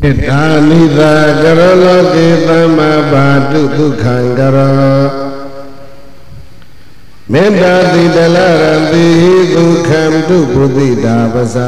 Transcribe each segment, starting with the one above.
Nida Garaloki Tama Batu Kankara Menda di Dalaran di Dukam tu Pudi Dabasa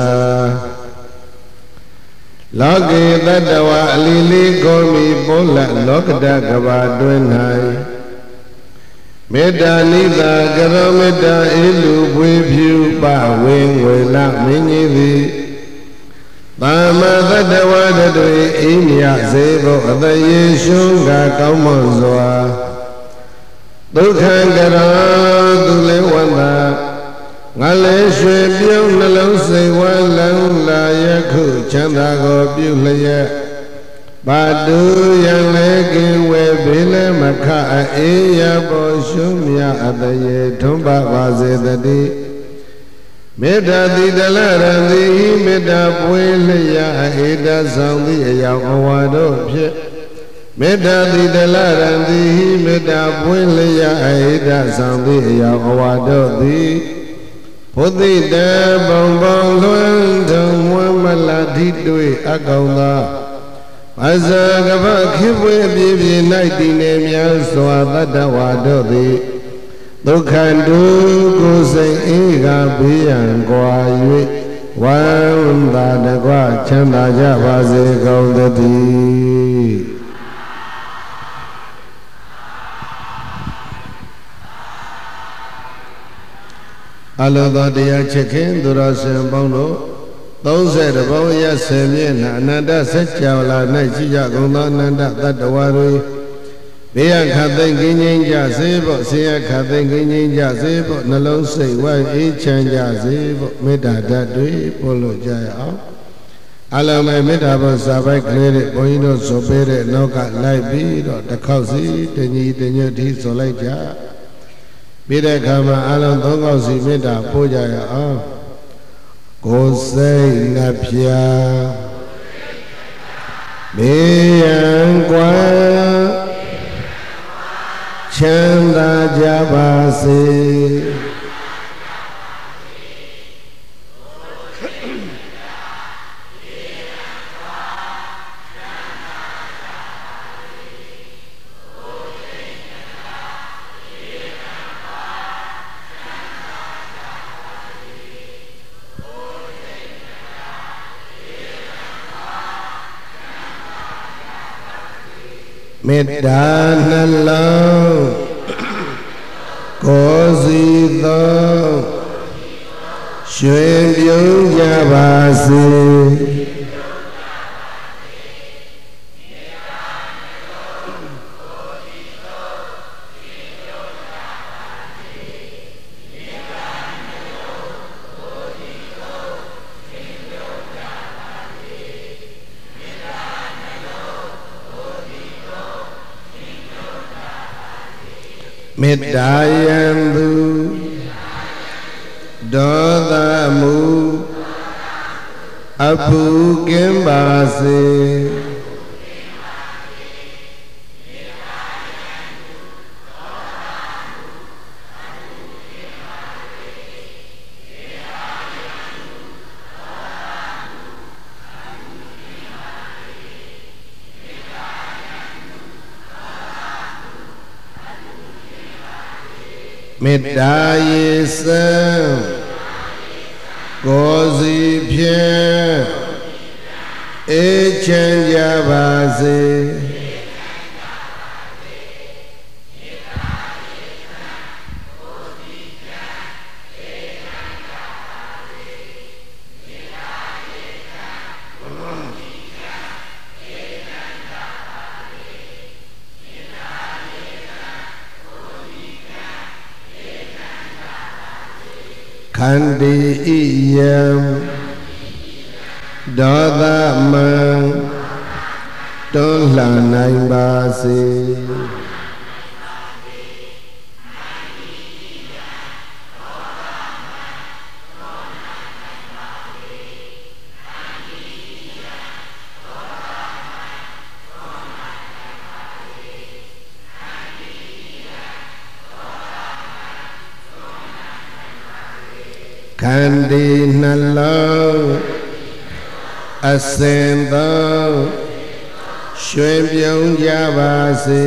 Loki Tadawa Lili Komi Pola Lokda Kabadwenhai Meda Nida Garameda Ilu Bwipiu Pa Wing Wela Minyivi Tama Tadawada Inya Zebo Ada Yeshunga Kaumonzoa Dukhangara Dulewanda Ngale Shwe Biong Nalong Sewa Lang La Yaku Chandago Biulaya Badu Yang Legi Webile Maka Iya Boshumya Ada Ye Tumba Vazedadi Meda di Dalaran di Meda Puelaya Eda Sandi Ayam Awado Pye Meda di Dalaran di Meda Puelaya Eda Sandi Ayam Awado di Pudi Da Bong Bong Luan Dong Wamala Di Dui Akaula Asa Gaba Kibwe Bibi Naiti Nemya Swada Wado di Dukhandu Kusai Ega Biyan Kwa Yui Wanda Dagwa Chanda Jabase Kaudati Alodadiya Chekin Durasen Bondo Those the Boya Semyena Ananda Setchala Naija Gunda Nanda Tatawaru Bia Kathen Ginja Zebo, Sia Kathen Ginja Zebo, Nalon say, why each chanja Zebo, Meda Dadri, Polo Jaya. Allow my Medabas Sabai clear Boino Sobere, Noka, Light the Kausi, the Ni, the New Tea Solaja. Bida Kama Alan Dongosi Meda Pojaya. Go say Napia Biangua. Chanda Jabase Medana Kozi Tho Shuen Byung Jabase Medayandu Dodamu Abu Gimbase Medaye Sam Gozi Pien Echen Jabase Kandi Iyam Dada Man Don La Naibase Kandi Nalo Ascendo ရွှင်ပြုံးကြပါစေ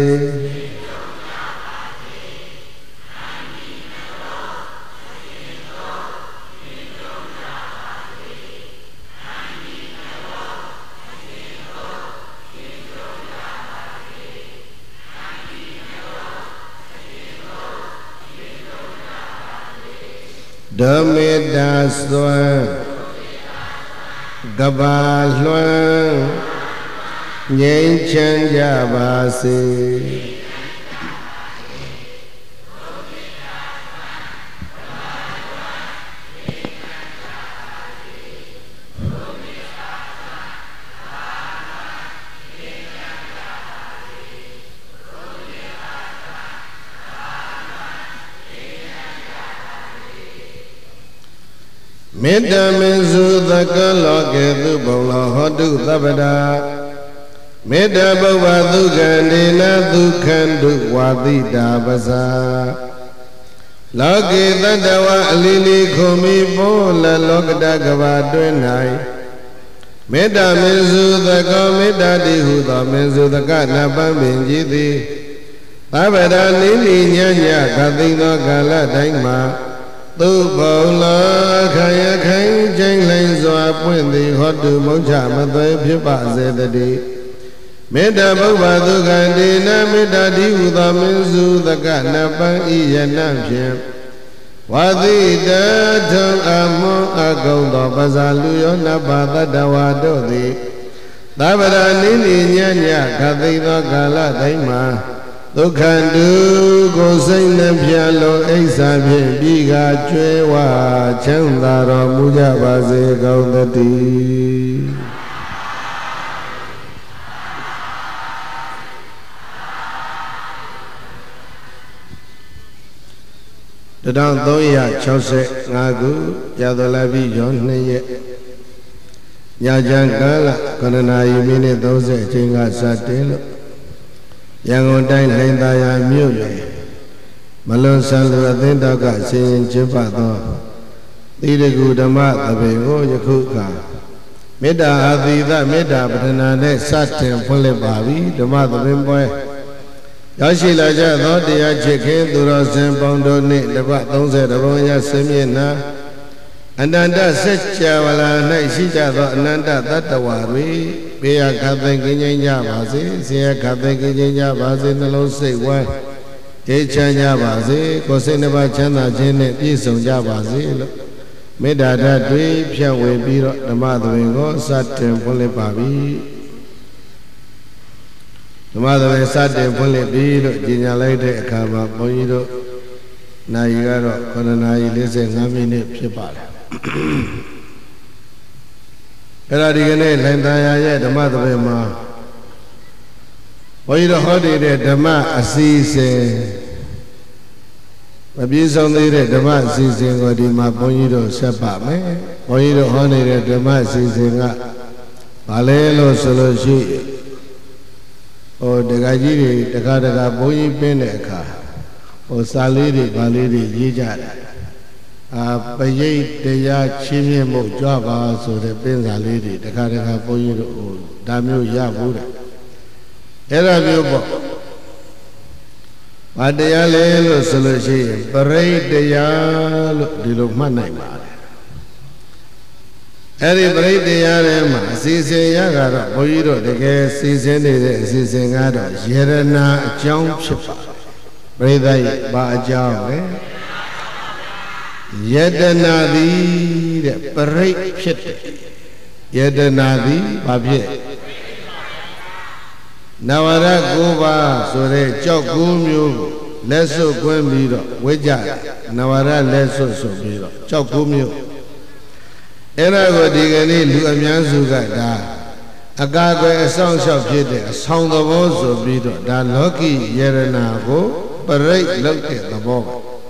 ဓမ္မေတ္တာစွမ်းကဘာလွှမ်းငြိမ်းချမ်းကြပါစေမေတ္တာမင်းစုသကလောကေသူဘုံလောဟောတုသဗ္ဗတာမေတ္တာပုဗ္ဗဒုက္ခန္ဒေနဒုက္ခန္တုဝါတိတာပဇာလောကေတတ္တဝအလီလီခုံမီပေါ်လလောကတကဘာတွင်၌မေတ္တာမင်းစုသကောမေတ္တာတိဟုသောမင်းစုသကနပန်းပင်ကြည်သည်သဗ္ဗတာနိနိညညကသိင်သောကာလတိုင်းမှာသူဘုံလောခရခိုင်ချိန်လိန်စွာပွင့်သည်ဟောတုမုတ်ချမသွေဖြစ်ပါစေတည်းမေတ္တာပုဗ္ဗဒုက္ခန္တေနမေတ္တာတိဟုသောမင်းစုသကနပန်းဤယနဖြင့်ဝါသီတထုံအမွန်အကုံသောပဇာလူယောနဘာတတဝါတို့သည်သဗ္ဗရာနိနိညညခသိသောကာလတိုင်းမှာဒုက္ခန္တုကိုစိတ်နှပြလုံးအိဆာဖြင့်ပြီးကကျွဲဝချမ်းသာတော်မူကြပါစေကောင်းသတည်း1365ခုရသလပိကျော်2ရက်ညချမ်းကာလ9နာရီမိနစ်30အချိန်ကစတင်လို့ရန်ကုန်တိုင်းလှိုင်သာယာမြို့နယ်မလွန်ဆန်လူအသင်းတော်ကဆင်ရင်ကျင်းပသောသီရကုဓမ္မသဘင်ကိုယခုအခါမေတ္တာအာသီသမေတ္တာပဋ္ဌာနာနဲ့စတင်ဖွင့်လှစ်ပါပြီဓမ္မသဘင်ပွဲရောက်ရှိလာကြသောတရားချစ်ခင်သူတော်စင်ပေါင်းတို့နှင့်တပတ်30ဘုံရဆင်းမျက်နှာအနန္တစัจ java လာ၌ရှိကြသောအနန္တသတ္တဝါတွေဘေးရခသိကင်းငြိမ်းကြပါစေဆင်းရဲခသိကင်းငြိမ်းကြပါစေနှလုံးစိတ်ဝမ်းအေးချမ်းကြပါစေကိုယ်စိတ်နှပါချမ်းသာခြင်းနဲ့ပြည့်စုံကြပါစေလို့မေတ္တာဓာတ်တွေဖြန့်ဝေပြီးတော့ဓမ္မသဘင်ကိုစတင်ဖွင့်လှစ်ပါပြီဓမ္မသဘင်စတင်ဖွင့်လှစ်ပြီးလို့ကြေညာလိုက်တဲ့အခါမှာဘုန်းကြီးတို့နိုင်ကတော့9နာရီ45မိနစ်ဖြစ်ပါတယ်အဲ့ဒါဒီကနေ့လှိုင်သာယာရဲ့ဓမ္မသဘင်မှာဘုန်းကြီးတို့ဟောတဲ့ဓမ္မအစီအစဉ်မပြည့်စုံသေးတဲ့ဓမ္မအစီအစဉ်ကိုဒီမှာဘုန်းကြီးတို့ဆက်ပါမယ်ဘုန်းကြီးတို့ဟောနေတဲ့ဓမ္မအစီအစဉ်ကဘာလဲလို့ဆိုလို့ရှိတက္ကကြီးတွေတက္ကဘုန်းကြီးပင်းတဲ့အခါစာလေးတွေဗာလေးတွေရေးကြတယ်ပရိတ်တရားချင်းမြင့်မှုကြွပါဆိုတဲ့ပင်းစာလေးတွေတက္ကဘုန်းကြီးတို့ဒါမျိုးရဘူးတဲ့အဲ့ဒါမျိုးပေါ့ဘာတရားလဲလို့ဆိုလို့ရှိရင်ပရိတ်တရားလို့ဒီလိုမှတ်နိုင်ပါတယ်အဲ့ဒီပရိတ်တရားထဲမှာအစီအစဉ်ရကတော့ဘုန်းကြီးတို့တကယ်စီစဉ်နေတဲ့အစီအစဉ်ကတော့ယရနာအကြောင်းဖြစ်ပါတယ်ပရိသတ်ရဲ့ဘာအကြောင်းလဲယတနာသည်တဲ့ပရိတ်ဖြစ်တယ်ယတနာသည်ဘာဖြစ်နဝရ9ပါးဆိုတဲ့ကြောက်9မျိုးကိုလက်စွပ်ကွင်းပြီးတော့ဝိကြနဝရလက်စွပ်ဆိုပြီးတော့ကြောက်9မျိုးအဲ့ဒါကိုဒီကနေ့လူအများစုကဒါအကာအကွယ်အဆောင်ရှောက်ဖြစ်တဲ့အဆောင်သဘောဆိုပြီးတော့ဒါလောကီယရနာကိုပရိတ်လောက်တဲ့သဘော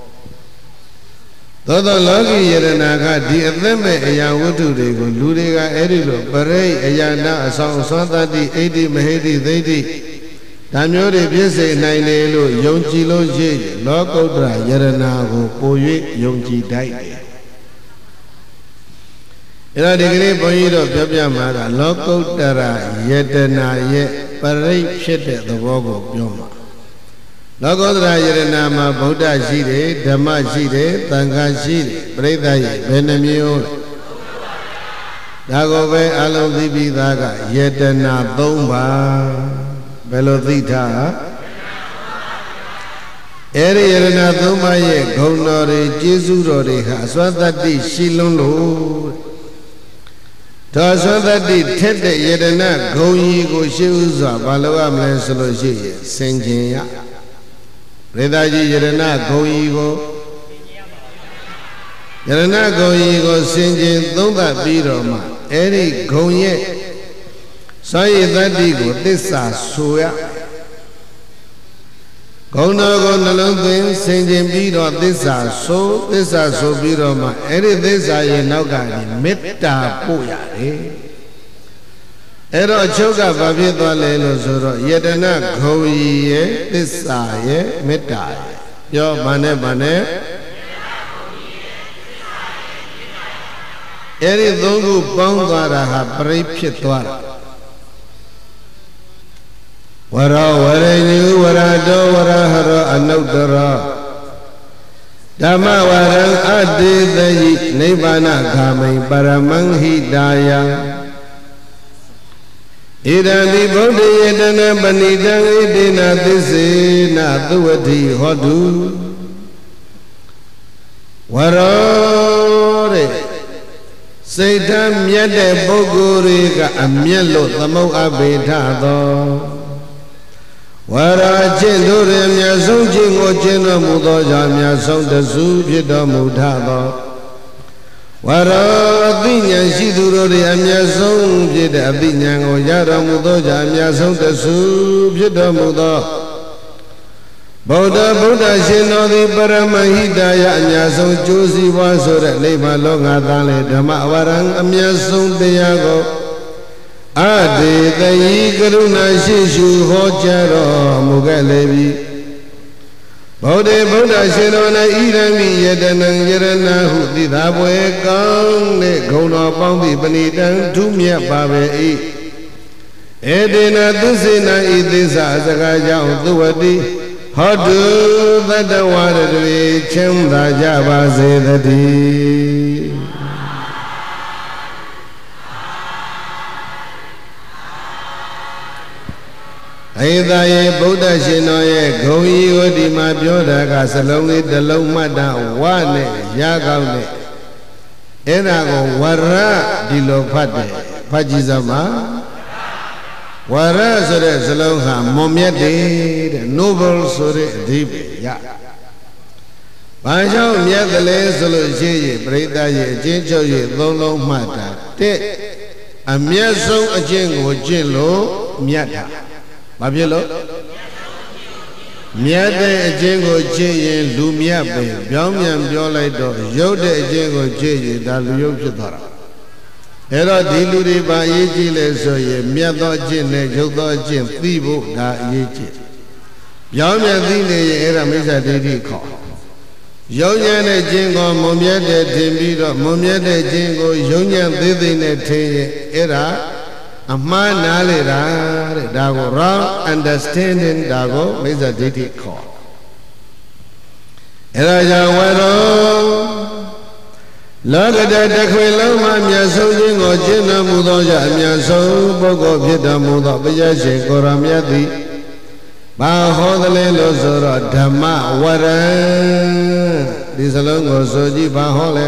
သောလောကီယရနာကဒီအသက်မဲ့အရာဝတ္ထုတွေကိုလူတွေကအဲ့ဒီလိုပရိတ်အယာနာအဆောင်အစွမ်းတတိအိဋ္ဌိမဟိဋ္ဌိသိဋ္ဌိဒါမျိုးတွေဖြစ်စေနိုင်တယ်လို့ယုံကြည်လို့ရှိရင်လောကုတ္တရာယရနာကိုပို၍ယုံကြည်တတ်တယ်အဲ့ဒါဒီကနေ့ဘုန်းကြီးတို့ပြောပြမှာကလောကုတ္တရာယတနာရဲ့ပရိတ်ဖြစ်တဲ့သဘောကိုပြောမှာလောကုတ္တရာယရဏမှာဗုဒ္ဓရှိတယ်ဓမ္မရှိတယ်သံဃာရှိတယ်ပရိသတ်ရဲ့ဘယ်နှမျိုးလဲဒါကိုပဲအလုံးသိပြီးသားကယတနာ၃ပါးဘယ်လိုသိထားအဲ့ဒီယရဏ၃ပါးရဲ့ဂုဏ်တော်တွေကျေးဇူးတော်တွေဟာအစွမ်းတတ္တိရှိလွန်းလို့သောအစွမ်းတတ္တိထက်တဲ့ယတနာဂုဏ်ကြီးကိုရှေးဥစွာဘာလို့ရမလဲဆိုလို့ရှိရင်စင်ကြင်ရပရိသတ်ကြီးယရဏဂုံကြီးကိုယရဏဂုံကြီးကိုစင်ကြင်သုံးသပ်ပြီးတော့မှအဲ့ဒီဂုံရဲ့စွမ်းရည်တတ္တိကိုသစ္စာဆိုရဂုံတော်ကိုနှလုံးသွင်းစင်ကြင်ပြီးတော့သစ္စာဆိုပြီးတော့မှအဲ့ဒီသစ္စာရဲ့နောက်ကနေမေတ္တာပို့ရတယ်အဲ့တော့အချုပ်ကဘာဖြစ်သွားလဲလို့ဆိုတော့ယတနာဂုံကြီးရဲ့သစ္စာရဲ့မေတ္တာရဲ့ပြောဘာနဲ့အဲ့ဒီသုံးခုပေါင်းသွားတာဟာပရိဖြစ်သွားတာဝရောဝရိညုဝရတောဝရဟရောအနုတ္တရောဓမ္မဝရံအတေသယိနိဗ္ဗာနဂာမိပရမံဟိတာယံဣဒံဒီဗုဒ္ဓယေတနာပဏိတံဣတိနာသစ္စေနသုဝတိဟောတုဝရောတဲ့စိတ်ဓာတ်မြတ်တဲ့ပုဂ္ဂိုလ်တွေကအမျက်လို့သမုတ်အဘိဓသောဝရာခြင်းတို့ရဲ့အမြတ်ဆုံးခြင်းကိုကျင့်တော်မူသောကြောင့်အမြတ်ဆုံးတဆူဖြစ်တော်မူထသောဝရောအသိဉာဏ်ရှိသူတို့၏အမြတ်ဆုံးဖြစ်တဲ့အသိဉာဏ်ကိုရတော်မူသောကြောင့်အမြတ်ဆုံးတဆူဖြစ်တော်မူသောဗုဒ္ဓရှင်တော်သည်ပရမဟိတယအမြတ်ဆုံးကျိုးစီးပွားဆိုတဲ့နိဗ္ဗာန်လောကသားလေဓမ္မဝရံအမြတ်ဆုံးတရားကိုအတေတယိကရုဏာရှိရှုဟောကြားတော်မူခဲ့လေပြီဗုဒ္ဓရှင်တော်၌ဣရမိယတနံယရဏဟုသိသာပွဲကောင်းတဲ့ဂုဏ်တော်ပေါင်းသည့်ပဏိတံထူးမြတ်ပါပဲ၏ဧတေနသစ္စေနဤသစ္စာစကားကြောင့်သုဝတိဟောတုသတ္တဝါတွေချမ်းသာကြပါစေတည်းအေသာယေဗုဒ္ဓရှင်တော်ရဲ့ဂုံကြီးကိုဒီမှာပြောတာကစလုံးလေးတစ်လုံးမှတ်တာဝနဲ့ရကောင်းနဲ့အဲ့ဒါကိုဝရဒီလိုဖတ်တယ်ဖတ်ကြည့်စမ်းပါဝရဆိုတဲ့စလုံးဟာမွန်မြတ်တယ်တဲ့ noble ဆိုတဲ့အဓိပ္ပာယ်ရဘာကြောင့်မြတ်တယ်လဲဆိုလို့ရှိရင်ပရိသတ်ရဲ့အချင်းချုပ်ရဲ့သုံးလုံးမှတ်တာတဲ့အမြတ်ဆုံးအကျင့်ကိုကျင့်လို့မြတ်တာဘာဖြစ်လို့မြတ်တဲ့အကျင့်ကိုကျင့်ရင်လူမြတ်ပဲပြောင်းပြန်ပြောလိုက်တော့ရုပ်တဲ့အကျင့်ကိုကျင့်ရင်ဒါလူရုပ်ဖြစ်သွားတာအဲ့တော့ဒီလူတွေပါအရေးကြီးလဲဆိုရင်မြတ်သောအကျင့်နဲ့ရုပ်သောအကျင့်သိဖို့ဒါအရေးကြီးပြောင်းပြန်သိနေရင်အဲ့ဒါမိစ္ဆာဒိဋ္ဌိခေါ်ရုံညံ့တဲ့ကျင့်ကိုမွန်မြတ်တဲ့ထင်ပြီးတော့မွန်မြတ်တဲ့ကျင့်ကိုရုံညံ့သေးသေးနဲ့ထင်ရင်အဲ့ဒါအမှားနားလေတာတဲ့ဒါကို wrong understanding ဒါကိုမိစ္ဆာဒိဋ္ဌိခေါ်အဲ့ဒါကြောင့်ဝရောလောကတတခွေလုံးမှာမြတ်ဆုံးခြင်းကိုကျင့်တော်မူသောကြောင့်အမြတ်ဆုံးပုဂ္ဂိုလ်ဖြစ်တော်မူသောဘုရားရှင်ကိုရမြတ်သည်ဘာဟောသလဲလို့ဆိုတော့ဓမ္မဝရံဒီစလုံးကိုဆိုကြည့်ဘာဟောလဲ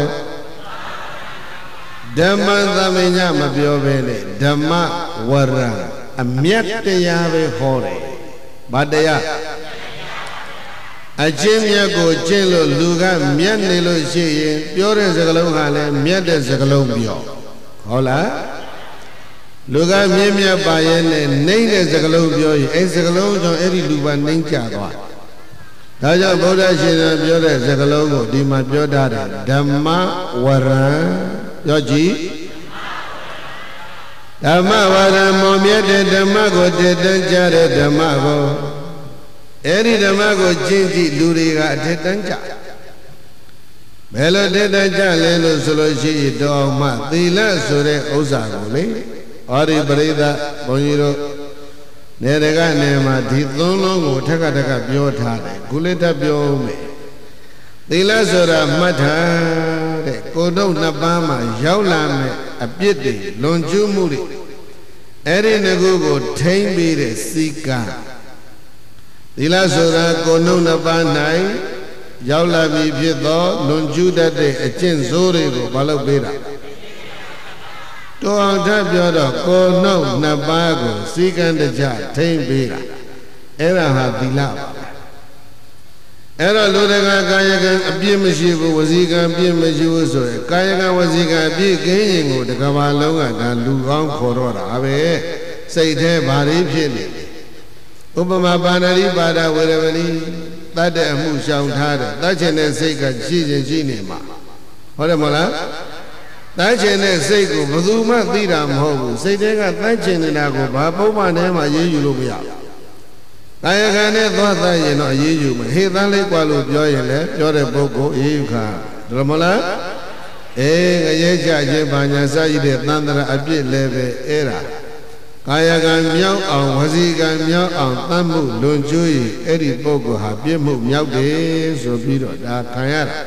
ဓမ္မသမညမပြောဘဲနဲ့ဓမ္မဝရံအမြတ်တရားပဲဟောတယ်ဘာတရားအချင်းမြတ်ကိုကျင့်လို့လူကမြတ်နေလို့ရှိရင်ပြောတဲ့စကားလုံးဟာလည်းမြတ်တဲ့စကားလုံးပြောဟုတ်လားလူကမြင့်မြတ်ပါရဲ့နဲ့နှိမ့်တဲ့စကားလုံးပြောရင်အဲ့စကားလုံးကြောင့်အဲ့ဒီလူပါနှိမ့်ကြသွားဒါကြောင့်ဗုဒ္ဓရှင်ကပြောတဲ့စကားလုံးကိုဒီမှာပြောထားတယ်ဓမ္မဝရံပြောကြည့်ဓမ္မဝရံမောမြတ်တဲ့ဓမ္မကိုတည်တံ့ကြတဲ့ဓမ္မကိုအဲ့ဒီဓမ္မကိုကျင့်ကြည့်လူတွေကအထက်တန်းကြဘယ်လိုထက်တန်းကြလဲလို့ဆိုလို့ရှိရင်တော်မှသီလဆိုတဲ့ဥစ္စာကိုလေဩဒီပရိသတ်ဘုန်းကြီးတို့ 30 နေတကနေမှာဒီသုံးလုံးကိုထက်ကထက်ကပြောထားတယ်ခုလေးထပ်ပြောမယ်သီလဆိုတာမှတ်ထားတဲ့ကိုယ်တို့နှစ်ပါးမှာရောက်လာမယ်အပြစ်တွေလွန်ကျူးမှုတွေအဲ့ဒီငကူကိုထိမ့်ပြီးတဲ့စီကံသီလဆိုတာကိုယ်တို့နှစ်ပါး၌ရောက်လာပြီဖြစ်သောလွန်ကျူးတတ်တဲ့အကျင့်ဆိုးတွေကိုမလုပ်ပေးတာတော်အောင်ထပ်ပြောတော့ကိုယ်နှုတ်နှစ်ပါးကိုစီကံတကြထိမ့်ပေးတာအဲ့ဒါဟာသီလပါအဲ့တော့လူတကာကာယကံအပြည့်မရှိဘူးဝစီကံအပြည့်မရှိဘူးဆိုရင်ကာယကံဝစီကံအပြည့်ကင်းရင်ကိုတကဘာလုံးကဒါလူကောင်းခေါ်တော့တာပဲစိတ်แท้ဘာတွေဖြစ်နေလဲဥပမာပါဏာတိပါဒဝေရမဏိတတ်တဲ့အမှုရှောင်ထားတယ်တတ်ချင်တဲ့စိတ်ကရှိခြင်းရှိနေမှာဟုတ်တယ်မဟုတ်လားတတ်ချင်တဲ့စိတ်ကိုဘယ်သူမှသိတာမဟုတ်ဘူးစိတ်ထဲကတတ်ချင်နေတာကိုဘာပုဗ္ဗထဲမှာရေးယူလို့မရဘူးကာယကံနဲ့သွားသရင်တော့အေးယူမယ်ဟေ့သန်းလေးกว่าလို့ပြောရင်လည်းပြောတဲ့ပုဂ္ဂိုလ်အေးယူခါဒါမလားငရဲချခြင်းဘာညာစရည်တဲ့သန္တရာအပြစ်လည်းပဲအဲ့ဒါကာယကံမြောက်အောင်ဝစီကံမြောက်အောင်သတ်မှုလွန်ကျူးရင်အဲ့ဒီပုဂ္ဂိုလ်ဟာပြစ်မှုမြောက်တယ်ဆိုပြီးတော့ဒါခံရတာ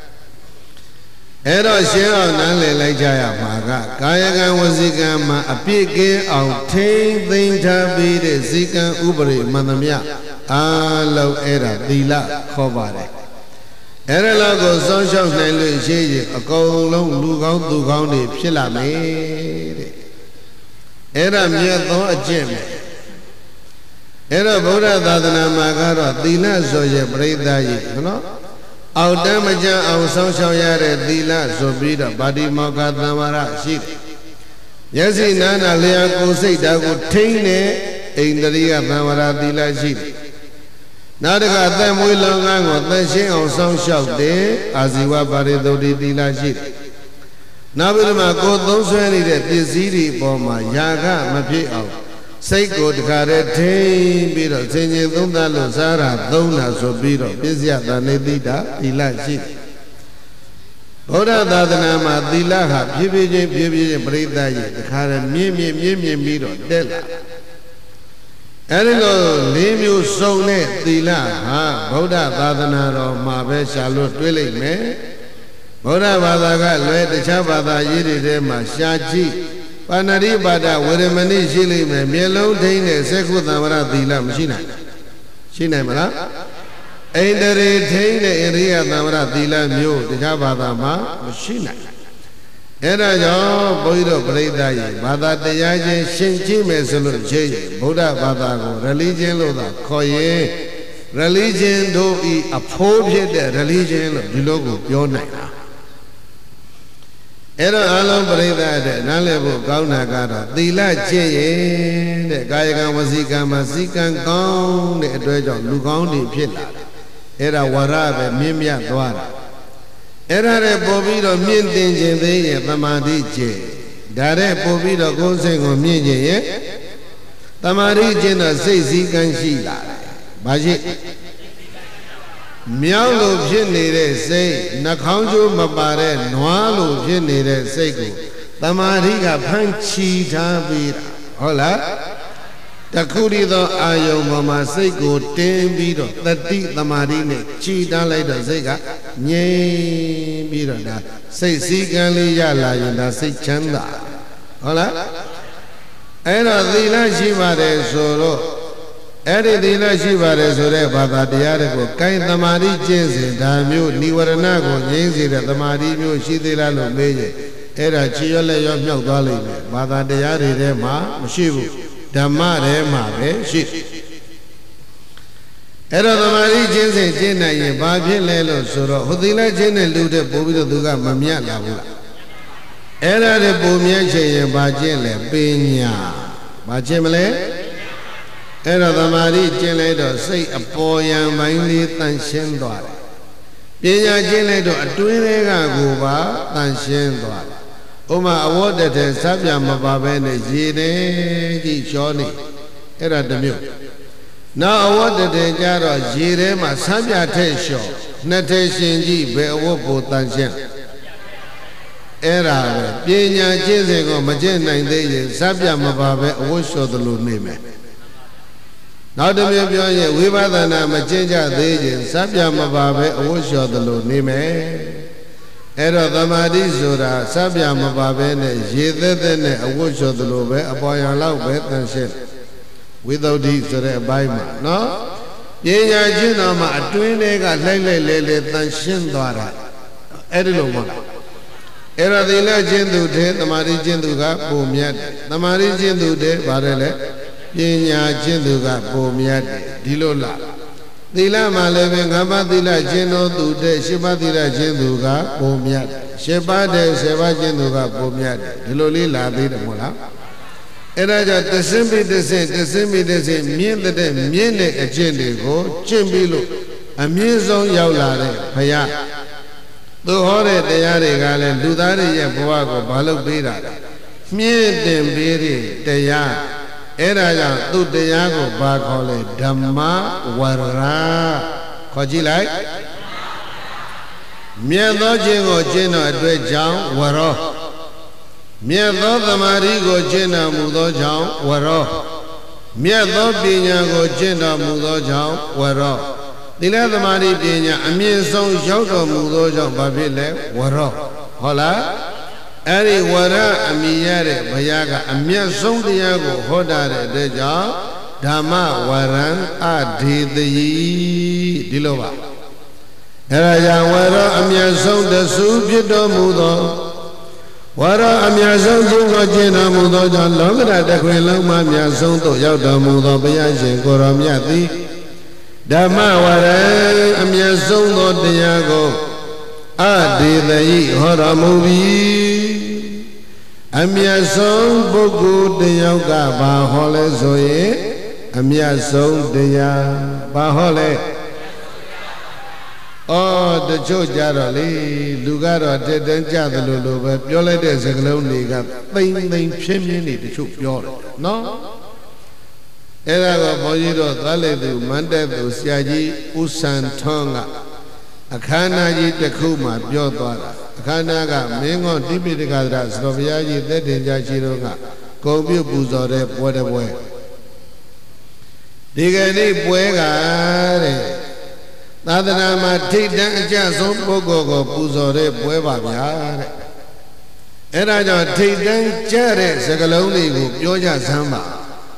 အဲ့တော့ရှင်းအောင်နားလည်လိုက်ကြရမှာကကာယကံဝစီကံမှာအပြစ်ကင်းအောင်ထိမ့်သိမ်းထားပြီးတဲ့ဇီကံဥပရိမှန်သမျှအာလုံးအဲ့ဒါသီလခေါ်ပါတယ်အဲ့ဒါလောက်ကိုစောင့်ရှောက်နိုင်လို့ရှိရင်အကုန်လုံးလူကောင်းသူကောင်းတွေဖြစ်လာမယ်တဲ့အဲ့ဒါမြတ်သောအကျင့်ပဲအဲ့တော့ဗုဒ္ဓသာသနာမှာကတော့သီလဆိုရဲ့ပရိသတ်ကြီးနော်အောက်တမ်းမကြအောင်ဆောင်းရှောက်ရတဲ့သီလဆိုပြီးတော့ပါတိမောက္ခသံဝရရှိတယ်။ယသိနာနာလျာကိုယ်စိတ်ဓာတ်ကိုထိန်းတဲ့အိန္ဒြိယသံဝရသီလရှိတယ်။နောက်တစ်ခါအသက်မွေးလောင်ကန်းကိုသန့်ရှင်းအောင်ဆောင်းရှောက်တဲ့အာဇီဝပါရိသုတ်တိသီလရှိတယ်။နောက်ပြီးတော့ကိုယ်သုံးဆွဲနေတဲ့ပစ္စည်းတွေအပေါ်မှာယာကမဖြစ်အောင်စိတ်ကိုတခါတည်းထိန်းပြီးတော့စင်ကြယ်သုံးသပ်လို့စားတာသုံးတာဆိုပြီးတော့ပစ္စယတဏိတိတာသီလရှိတယ်။ဗုဒ္ဓသာသနာမှာသီလဟာဖြည်းဖြည်းချင်းပရိသတ်ရဲ့တခါတည်းမြင့်ပြီးတော့တက်လာ။အဲဒီလို၄မျိုးစုံတဲ့သီလဟာဗုဒ္ဓသာသနာတော်မှာပဲရှာလို့တွေ့လိမ့်မယ်။ဗုဒ္ဓဘာသာကလွယ်တခြားဘာသာရေးတွေထဲမှာရှာကြည့်ပါဏာတိပါဒဝေရမဏိရှိလိမ့်မယ်မျက်လုံးထိန်းတဲ့သက္ခုသံဝရသီလမရှိနိုင်ရှိနိုင်မလားအိန္ဒြေထိန်းတဲ့ဣရိယသံဝရသီလမျိုးတခြားဘာသာမှာမရှိနိုင်အဲ့ဒါကြောင့်ဘုန်းကြီးတို့ပြိဿရေဘာသာတရားချင်းရှင်းကြည့်မယ်ဆိုလို့ရှိရင်ဗုဒ္ဓဘာသာကို religion လို့သာခေါ်ရင် religion တို့ဤအဖိုးဖြစ်တဲ့ religion လို့ဒီလိုကိုပြောနိုင်တာအဲ့တော့အလုံးပြိဿတဲ့နားလည်ဖို့ကောင်းတာကတော့သီလကျင့်ရင်တဲ့ကာယကံဝစီကံမှာစီကံကောင်းတဲ့အတွက်ကြောင့်လူကောင်းတွေဖြစ်လာတယ်အဲ့ဒါဝရပဲမြင့်မြတ်သွားတာအဲ့ဒါနဲ့ပို့ပြီးတော့မြင့်တင်ခြင်းသေးရင်သမာဓိကျင့်ဒါနဲ့ပို့ပြီးတော့ကိုယ်စိတ်ကိုမြင့်ခြင်းရဲ့သမာဓိကျင့်တော့စိတ်စည်းကမ်းရှိလာတယ်ဘာရှိမြောက်လို့ဖြစ်နေတဲ့စိတ်နှာခေါင်းကျိုးမပါတဲ့နွားလို့ဖြစ်နေတဲ့စိတ်ကိုသမာဓိကဖမ်းချီထားပြီးတာဟုတ်လားတခုတည်းသောအာယုံပေါ်မှာစိတ်ကိုတင်းပြီးတော့တတိသမာဓိနဲ့ချီထားလိုက်တော့စိတ်ကငြိမ်ပြီးတော့ဒါစိတ်စည်းကမ်းလေးရလာရင်ဒါစိတ်ချမ်းသာဟုတ်လားအဲ့တော့သီလရှိပါတယ်ဆိုတော့အဲ့ဒီသီလရှိပါတယ်ဆိုတဲ့ဘာသာတရားတွေကိုကိုင်သမာဓိကျင့်စဉ်ဒါမျိုးនិဝရဏကိုငြိမ်းစေတဲ့သမာဓိမျိုးရှိသေးလားလို့မေးရင်အဲ့ဒါချီရွက်လက်ရွက်မြောက်သွားလိမ့်မယ်ဘာသာတရားတွေထဲမှာမရှိဘူးဓမ္မထဲမှာပဲရှိအဲ့တော့သမာဓိကျင့်စဉ်ကျင့်နိုင်ရင်ဘာဖြစ်လဲလို့ဆိုတော့ဟိုသီလကျင့်တဲ့လူတွေပို့ပြီးတော့သူကမမြတ်လာဘူးလားအဲ့ဒါတွေပုံမြတ်ချင်ရင်ဘာကျင့်လဲပညာဘာကျင့်မလဲအဲ့တော့သမာဓိကျင့်လိုက်တော့စိတ်အပေါ်ယံပိုင်းလေးတန်ရှင်းသွားတယ်ပညာကျင့်လိုက်တော့အတွင်းထဲကကိုပါတန်ရှင်းသွားတယ်ဥမာအဝတ်တည်းစပ်ပြမပါဘဲနဲ့ရေတယ်ကြီးချောနေအဲ့ဒါတစ်မျိုးနောက်အဝတ်တည်းကြတော့ရေထဲမှာစပ်ပြထက်လျှော်နှစ်ထည်ရှင်ကြီးဘယ်အဝတ်ကိုတန်ရှင်းအဲ့ဒါပဲပညာကျင့်စဉ်ကိုမကျင့်နိုင်သေးရင်စပ်ပြမပါဘဲအဝတ်လျှော်သလိုနေမယ်နောက်တစ်မျိုးပြောရင်ဝိပဿနာမကျင့်ကြသေးခြင်းစပြမပါပဲအဝတ်လျှော်သလိုနေမယ်အဲ့တော့သမာဓိဆိုတာစပြမပါပဲနဲ့ရေသက်သက်နဲ့အဝတ်လျှော်သလိုပဲအပေါ်ရန်လောက်ပဲတန်ရှင်းဝိသုဒ္ဓိဆိုတဲ့အပိုင်းမှာနော်ပညာချင်းတော်မှာအတွင်းတွေကလှိုက်လိုက်လေလေတန်ရှင်းသွားတာအဲ့ဒီလိုမဟုတ်လားအဲ့တော့သီလကျင့်သူတဲ့သမာဓိကျင့်သူကပုံမြတ်တယ်သမာဓိကျင့်သူတဲ့ဗါတယ်လေပညာကျင့်သူကပုံမြတ်တယ်ဒီလိုလားသီလမှာလည်းပဲ၅ပါးသီလကျင့်တော်သူတဲ့၈ပါးသီလကျင့်သူကပုံမြတ်၈ပါးတဲ့၁၀ပါးကျင့်သူကပုံမြတ်တယ်ဒီလိုလေးလာသေးတယ်မဟုတ်လားအဲ့ဒါကြောင့်တဆင်းပြီးတဆင်းမြင့်တဲ့အကျင့်တွေကိုကျင့်ပြီးလို့အမြင့်ဆုံးရောက်လာတဲ့ဘုရားသူဟောတဲ့တရားတွေကလည်းလူသားတွေရဲ့ဘဝကိုဘာလို့ပေးတာလဲမြင့်တင်ပေးတဲ့တရားအဲ့ဒါကြောင့်သူ့တရားကိုဘာခေါ်လဲဓမ္မဝရခေါ်ကြည့်လိုက်မြတ်သောခြင်းကိုကျင့်တော်အတွက်ကြောင့်ဝရောမြတ်သောသမာဓိကိုကျင့်တော်မူသောကြောင့်ဝရောမြတ်သောပညာကိုကျင့်တော်မူသောကြောင့်ဝရောသီလသမာဓိပညာအမြင့်ဆုံးရောက်တော်မူသောကြောင့်ဘာဖြစ်လဲဝရောဟုတ်လားအဲ့ဒီဝရအမိရတဲ့ဘုရားကအမြတ်ဆုံးတရားကိုဟောတာတဲ့အတွက်ကြောင့်ဓမ္မဝရံအဒေတယီဒီလိုပါအဲ့ဒါကြောင့်ဝရအမြတ်ဆုံးတဆူဖြစ်တော်မူသောဝရအမြတ်ဆုံးခြင်းကိုကျင့်တော်မူသောကြောင့်လောကဓာတ်တစ်ခွင်လုံးမှာမြတ်ဆုံးသို့ရောက်တော်မူသောဘုရားရှင်ကိုရောမြတ်သည်ဓမ္မဝရံအမြတ်ဆုံးသောတရားကိုအဒေတယိဟောတော်မူပြီအမြတ်ဆုံးပုဂ္ဂိုလ်တယောက်ကဘာဟောလဲဆိုရင်အမြတ်ဆုံးတရားဘာဟောလဲတချို့ကြတော့လေလူကတော့တက်တန်းကြသလိုလိုပဲပြောလိုက်တဲ့စကားလုံးတွေကသိမ့်ဖြင်းနေတချို့ပြောတယ်နော်အဲ့ဒါကဘုန်းကြီးတို့သွားလေသူမန္တက်သူဆရာကြီးဦးစံထွန်းကအခမ်းအနားကြီးတစ်ခုမှပြောသွားတာအခမ်းအနားကမင်းကောတိပိဋကသရသတော်ဘုရားကြီးသက်တင်ကြရှိတော့ကဂုံပြုပူဇော်တဲ့ပွဲတစ်ပွဲဒီကနေ့ပွဲကတဲ့သာသနာမှာထိတ်တန်းအကျဆုံးပုဂ္ဂိုလ်ကိုပူဇော်တဲ့ပွဲပါဗျာတဲ့အဲ့ဒါကြောင့်ထိတ်တန်းကျတဲ့စကားလုံးတွေကိုပြောကြစမ်းပါ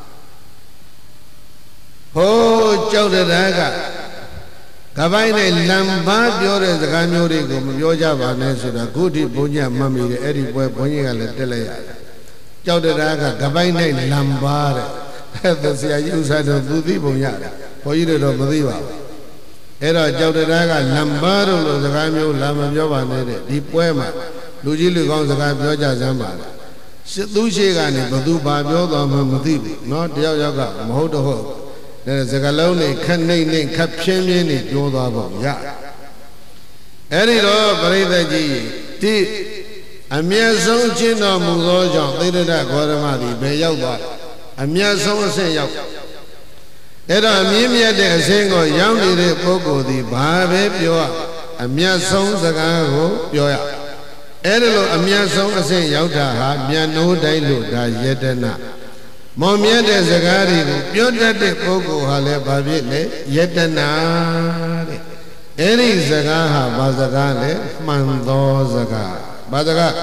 ဟိုးကြောက်တဲ့ကပိုင်းနဲ့လံပါပြောတဲ့စကားမျိုးတွေကိုမပြောကြပါနဲ့ဆိုတာခုထိဘုန်းကြီးမှတ်မိတယ်အဲ့ဒီပွဲဘုန်းကြီးကလည်းတက်လိုက်ရတယ်ကြောက်တဲ့ကပိုင်းနဲ့လံပါတဲ့အဲ့ဒါဆရာကြီးဥစ္စာတော်သူသိပုံရတယ်ဘုန်းကြီးတို့မသိပါဘူးအဲ့တော့ကြောက်တဲ့ကလံပါတို့လိုစကားမျိုးလာမပြောပါနဲ့တဲ့ဒီပွဲမှာလူကြီးလူကောင်းစကားပြောကြစမ်းပါလေသူရှိကနေဘသူဘာပြောတော်မှမသိဘူးเนาะတယောက်ယောက်ကမဟုတ်တော့ဟုတ်တဲ့စကားလုံးတွေခက်နှိမ့်ခက်ဖြင်းနေပြောသွားပေါ့ရအဲ့ဒီတော့ပရိသတ်ကြီးဒီအမြတ်ဆုံးကျင့်တော်မူသောကြောင့်သေတ္တဂေါရမသည်ဘယ်ရောက်သွားအမြတ်ဆုံးအဆင့်ရောက်အဲ့တော့အမြင့်မြတ်တဲ့အဆင့်ကိုရောက်နေတဲ့ပုဂ္ဂိုလ်သည်ဘာပဲပြောအမြတ်ဆုံးစကားကိုပြောရအဲ့ဒါလို့အမြတ်ဆုံးအဆင့်ရောက်တာဟာမြတ်နိုးတိုင်းလို့ဒါယတနာမောမြတ်တဲ့စကားတွေကိုပြောတတ်တဲ့ပုဂ္ဂိုလ်ဟာလည်းဘာဖြစ်လဲယတနာတဲ့အဲ့ဒီစကားဟာဘာစကားလဲမှန်သောစကားဘာစကား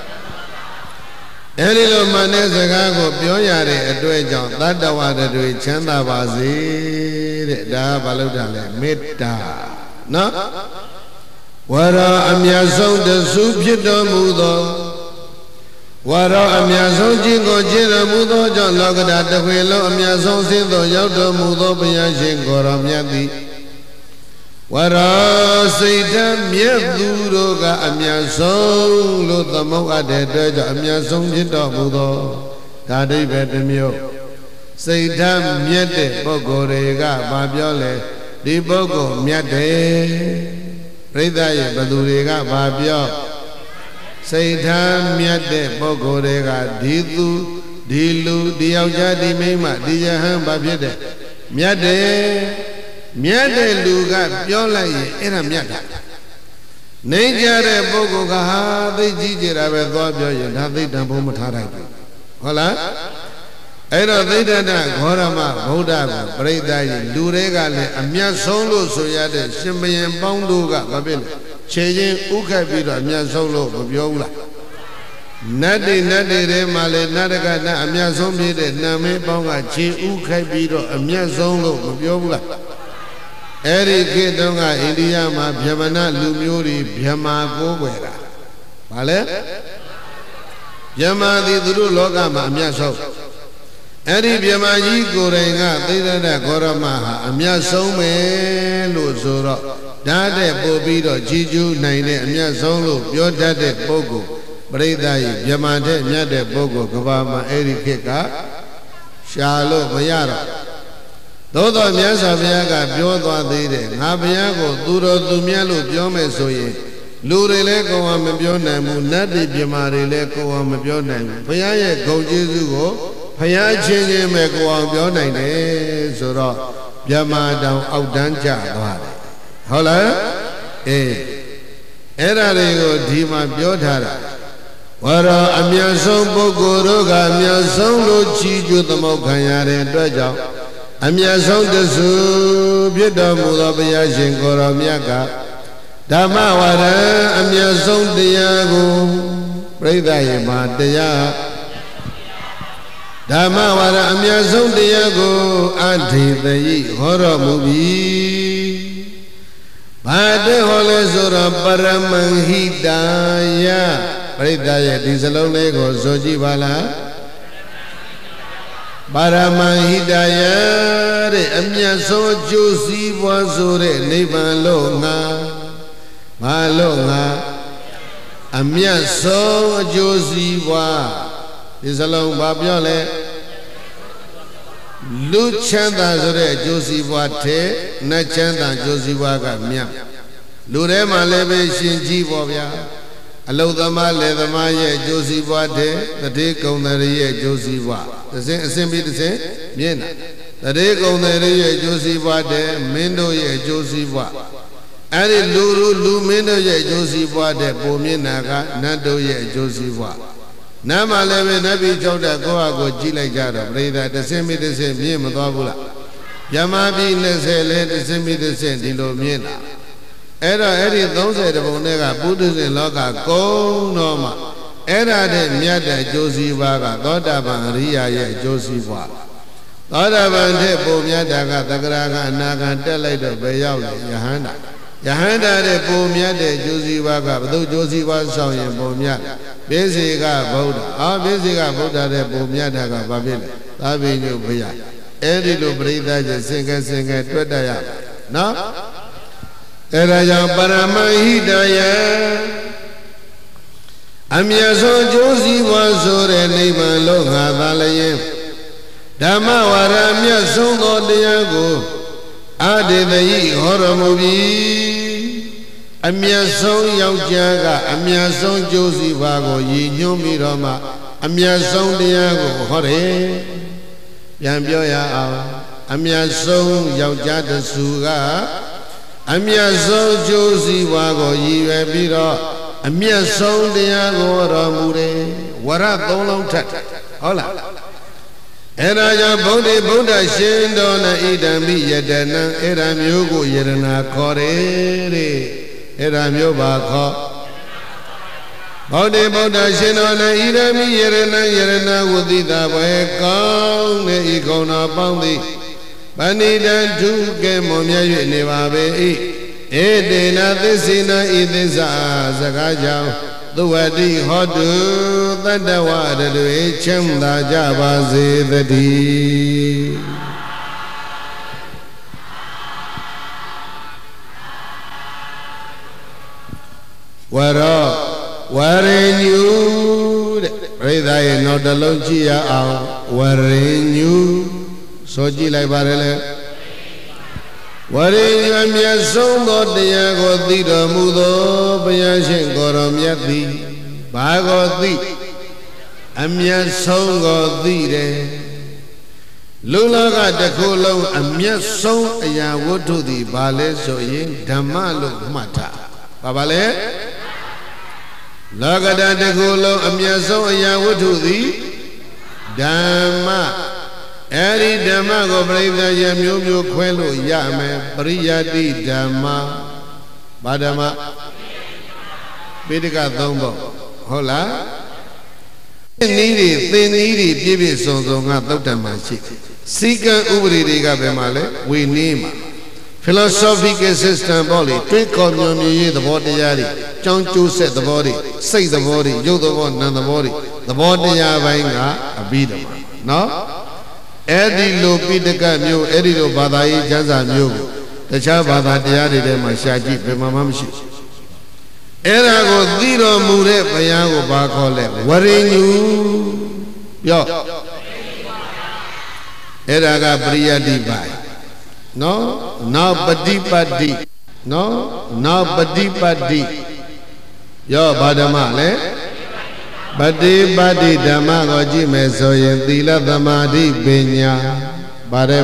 အဲ့ဒီလိုမှန်တဲ့စကားကိုပြောရတဲ့အတွေ့အကြောင်းသတ္တဝါတွေချမ်းသာပါစေတဲ့ဒါကဘာလို့တာလဲမေတ္တာနော်ဝရအမြတ်ဆုံးတဆူဖြစ်တော်မူသောဝါရောအမြတ်ဆုံးခြင်းကိုကျင့်တော်မူသောကြောင့်လောကဓာတ်တစ်ခွေလုံးအမြတ်ဆုံးဆင်းသို့ရောက်တော်မူသောဘုရားရှင်ကိုရောမြတ်သည်ဝါရောစိတ်ဓာတ်မြတ်သူတို့ကအမြတ်ဆုံးလို့သမုတ်အပ်တဲ့အတွက်ကြောင့်အမြတ်ဆုံးဖြစ်တော်မူသောဒါအိဗေတစ်မျိုးစိတ်ဓာတ်မြတ်တဲ့ပုဂ္ဂိုလ်တွေကဘာပြောလဲဒီပုဂ္ဂိုလ်မြတ်တယ်ပြိဿရဲ့ဘသူတွေကဘာပြောစိတ်ထားမြတ်တဲ့ပုဂ္ဂိုလ်တွေကဒီသူဒီလူဒီယောက်ျားဒီမိန်းမဒီယဟန်ဘာဖြစ်တဲ့မြတ်တဲ့လူကပြောလိုက်ရင်အဲ့ဒါမြတ်တာနေကြတဲ့ပုဂ္ဂိုလ်ကဟာသိကြီးကြတာပဲသွားပြောရင်ဒါသိတန်ဖို့မထားလိုက်ဘူးဟုတ်လားအဲ့တော့သိဒ္ဓနာဂေါရမဗုဒ္ဓကိုပရိသတ်ကြီးလူတွေကလည်းအမြတ်ဆုံးလို့ဆိုရတဲ့ရှင်ဘုရင်ပေါင်းတို့ကဘာဖြစ်လဲခြေချင်းဥခတ်ပြီးတော့အမြတ်ဆုံးလို့မပြောဘူးလားနတ်တွေထဲမှာလည်းနတ်တကနတ်အမြတ်ဆုံးဖြစ်တဲ့နတ်မင်းပေါင်းကခြေဥခိုက်ပြီးတော့အမြတ်ဆုံးလို့မပြောဘူးလားအဲ့ဒီခေတ်တုန်းကအိန္ဒိယမှာဗြဟ္မဏလူမျိုးတွေဗြဟ္မာကိုးကွယ်တာဘာလဲဗြဟ္မာသည်သူတို့လောကမှာအမြတ်ဆုံးအဲ့ဒီဗြဟ္မာကြီးကိုယ်တိုင်ကသိဒ္ဓနာဂေါရမဟာအမြတ်ဆုံးပဲလို့ဆိုတော့ဓာတ်တဲ့ပို့ပြီးတော့ကြီးကျူးနိုင်တဲ့အမြတ်ဆုံးလို့ပြောတတ်တဲ့ပုဂ္ဂိုလ်ပရိသတ်ကြီးဗြဟ္မာတဲ့မြတ်တဲ့ပုဂ္ဂိုလ်ကဘာမှာအဲ့ဒီခေတ်ကရှာလို့မရတော့သို့တော်မြတ်စွာဘုရားကပြောသွားသေးတယ်ငါဘုရားကိုသူတော်သူမြတ်လို့ပြောမယ်ဆိုရင်လူတွေလည်းကိုယ်ဟာမပြောနိုင်ဘူးနတ်တွေဗြဟ္မာတွေလည်းကိုယ်ဟာမပြောနိုင်ဘူးဘုရားရဲ့ဂုဏ်ကျေးဇူးကိုဘုရားချင်းချင်းပဲကိုယ်အောင်ပြောနိုင်တယ်ဆိုတော့ဗြဟ္မာတောင်အောက်တန်းကျသွားတယ်ဟုတ်လားအေးအဲ့ဒါတွေကိုဒီမှာပြောထားတာဝါရောအမြတ်ဆုံးပုဂ္ဂိုလ်တို့ကအမြတ်ဆုံးလို့ချီးကျူးသမုတ်ခံရတဲ့အတွက်ကြောင့်အမြတ်ဆုံးတဆူဖြစ်တော်မူသောဘုရားရှင်ကိုရောမြတ်ကဓမ္မဝါဒအမြတ်ဆုံးတရားကိုပြိဿရေမှာတရားဓမ္မဝါဒအမြတ်ဆုံးတရားကိုအထေတယိဟောတော်မူပြီဘာတဲ့ဟောလဲဆိုတော့ပရမံဟိတာယပြိဿရဲ့ဒီစလုံးလေးကိုဆိုကြည့်ပါလားပါရမဟိတယတဲ့အမြတ်ဆုံးအကျိုးစီးပွားဆိုတဲ့နိဗ္ဗာန်လို့ငါဘာလို့ငါအမြတ်ဆုံးအကျိုးစီးပွားဒီစလုံးဘာပြောလဲလူချမ်းသာဆိုတဲ့အကျိုးစီးပွားတဲ့နတ်ချမ်းသာအကျိုးစီးပွားကမြတ်လူထဲမှာလည်းပဲရှင်ကြီးပေါ့ဗျာအလုသမားလေသမားရဲ့အကျိုးစီးပွားတဲ့တတိကုံတရရဲ့အကျိုးစီးပွားတစ်စင်းအစင်းပြီးတစ်စင်းမြင်တာတတိကုံတရရဲ့အကျိုးစီးပွားတဲ့မင်းတို့ရဲ့အကျိုးစီးပွားအဲ့ဒီလူမင်းတို့ရဲ့အကျိုးစီးပွားတဲ့ပုံမြင်တာကနတ်တို့ရဲ့အကျိုးစီးပွားနတ်မှလည်းပဲနတ်ပြည်ကြောက်တဲ့ကိုယ့်ဟာကိုယ်ကြည့်လိုက်ကြတော့ပရိသတ်တစ်စင်းပြီးတစ်စင်းမြင်မသွားဘူးလားမြမပြည်20လဲတစ်စင်းပြီးတစ်စင်းဒီလိုမြင်တာအဲ့တော့အဲ့ဒီ30တပုံတွေကပုထုဇဉ်လောကကုန်းတော့မှအဲ့ဒါတဲ့မြတ်တဲ့အကျိုးစီးပွားကသောတာပန်အရိယာရဲ့အကျိုးစီးပွားသောတာပန်တဲ့ပုံမြတ်တာကသက္ကရာကအနာဂံတက်လိုက်တော့ဘယ်ရောက်လဲယဟန္တာတဲ့ပုံမြတ်တဲ့အကျိုးစီးပွားကဘု து ကျိုးစီးပွားဆောင်ရင်ပုံမြတ်ဘေးစီကဗုဒ္ဓဘေးစီကဗုဒ္ဓတဲ့ပုံမြတ်တာကဘာဖြစ်လဲသာဝိညုဘုရားအဲ့ဒီလိုပရိသတ်ချင်းစင်ကဲတွက်တတ်ရနော်အဲ့ဒါကြောင့်ပရမဟိတယအမြတ်ဆုံးကျိုးစီးပွားဆိုတဲ့နိဗ္ဗာန်လို့ငါသာလျင်ဓမ္မဝါဒမြတ်ဆုံးသောတရားကိုအာဒေတယိဟောတော်မူပြီအမြတ်ဆုံးယောက်ျားကအမြတ်ဆုံးကျိုးစီးပွားကိုရည်ညွှန်းပြီးတော့မှအမြတ်ဆုံးတရားကိုဟောတယ်ပြန်ပြောရအောင်အမြတ်ဆုံးယောက်ျားတစုကအမြတ်ဆုံးကျိုးစီးပွားကိုရည်ရွယ်ပြီးတော့အမြတ်ဆုံးတရားကိုတော်မူတယ်ဝရ3လုံးထပ်ဟုတ်လားအဲ့ဒါကြောင့်ဗုဒ္ဓရှင်တော်နဲ့ဣဒံမိယတနံအဲ့ဒါမျိုးကိုယရနာခေါ်တယ်တဲ့အဲ့ဒါမျိုးပါခေါ်ဗုဒ္ဓရှင်တော်နဲ့ဣဒံမိယရနာဝတိတာပဲကောင်းတဲ့ဤကုံတော်ပေါင်းသည်ပဏိတံဒုကေမောမြတ်၍နေပါပေ၏ဧတေနသစ္စေနဤသစ္စာစကားကြောင့်သုဝတိဟောတုတတ္တဝရတွေချမ်းသာကြပါစေတည်းဝရောဝရိညုတဲ့ပရိသတ်ရဲ့နောက်တစ်လုံးကြည့်ရအောင်ဝရိညုဆိုကြည့်လိုက်ပါရလေဝရိညုမြတ်ဆုံးသောတရားကိုသိတော်မူသောဘုရားရှင်ကိုယ်တော်မြတ်သည်ဘာကိုသိအမြတ်ဆုံးကိုသိတယ်လူလောကတစ်ခုလုံးအမြတ်ဆုံးအရာဝတ္ထုသည်ဘာလဲဆိုရင်ဓမ္မလို့မှတ်ထားဘာလဲလောကဓာတ်တစ်ခုလုံးအမြတ်ဆုံးအရာဝတ္ထုသည်ဓမ္မ Eri Dhamma go Parida Yamyu Kwelo Yame Pariyati Dhamma Badama Vedika Dombo Hola Niri Pibi Songa Dhammachi Sika Ubridika Bemale we name philosophical system body twin community the body yari John set the body say the body you the one and the body yabainga abidama no Edi lo pitaka myo edi lo badai jansa myo tacha badaတရားတွေထဲမှာရှာကြည့်ဘယ်မှာမှမရှိအဲ့ဒါကိုသိတော်မူတဲ့ဘုရားကိုဘာခေါ်လဲဝရိညူပြောအဲ့ဒါကပရိယတ္တိပိုင်နော်နောက်ပฏิပတ်တိနော်နောက်ပฏิပတ်တိရောဘာဓမ္မလဲပฏิပတ်တိဓမ္မကိုကြည့်မယ်ဆိုရင်သီလသမာဓိပညာပါတယ်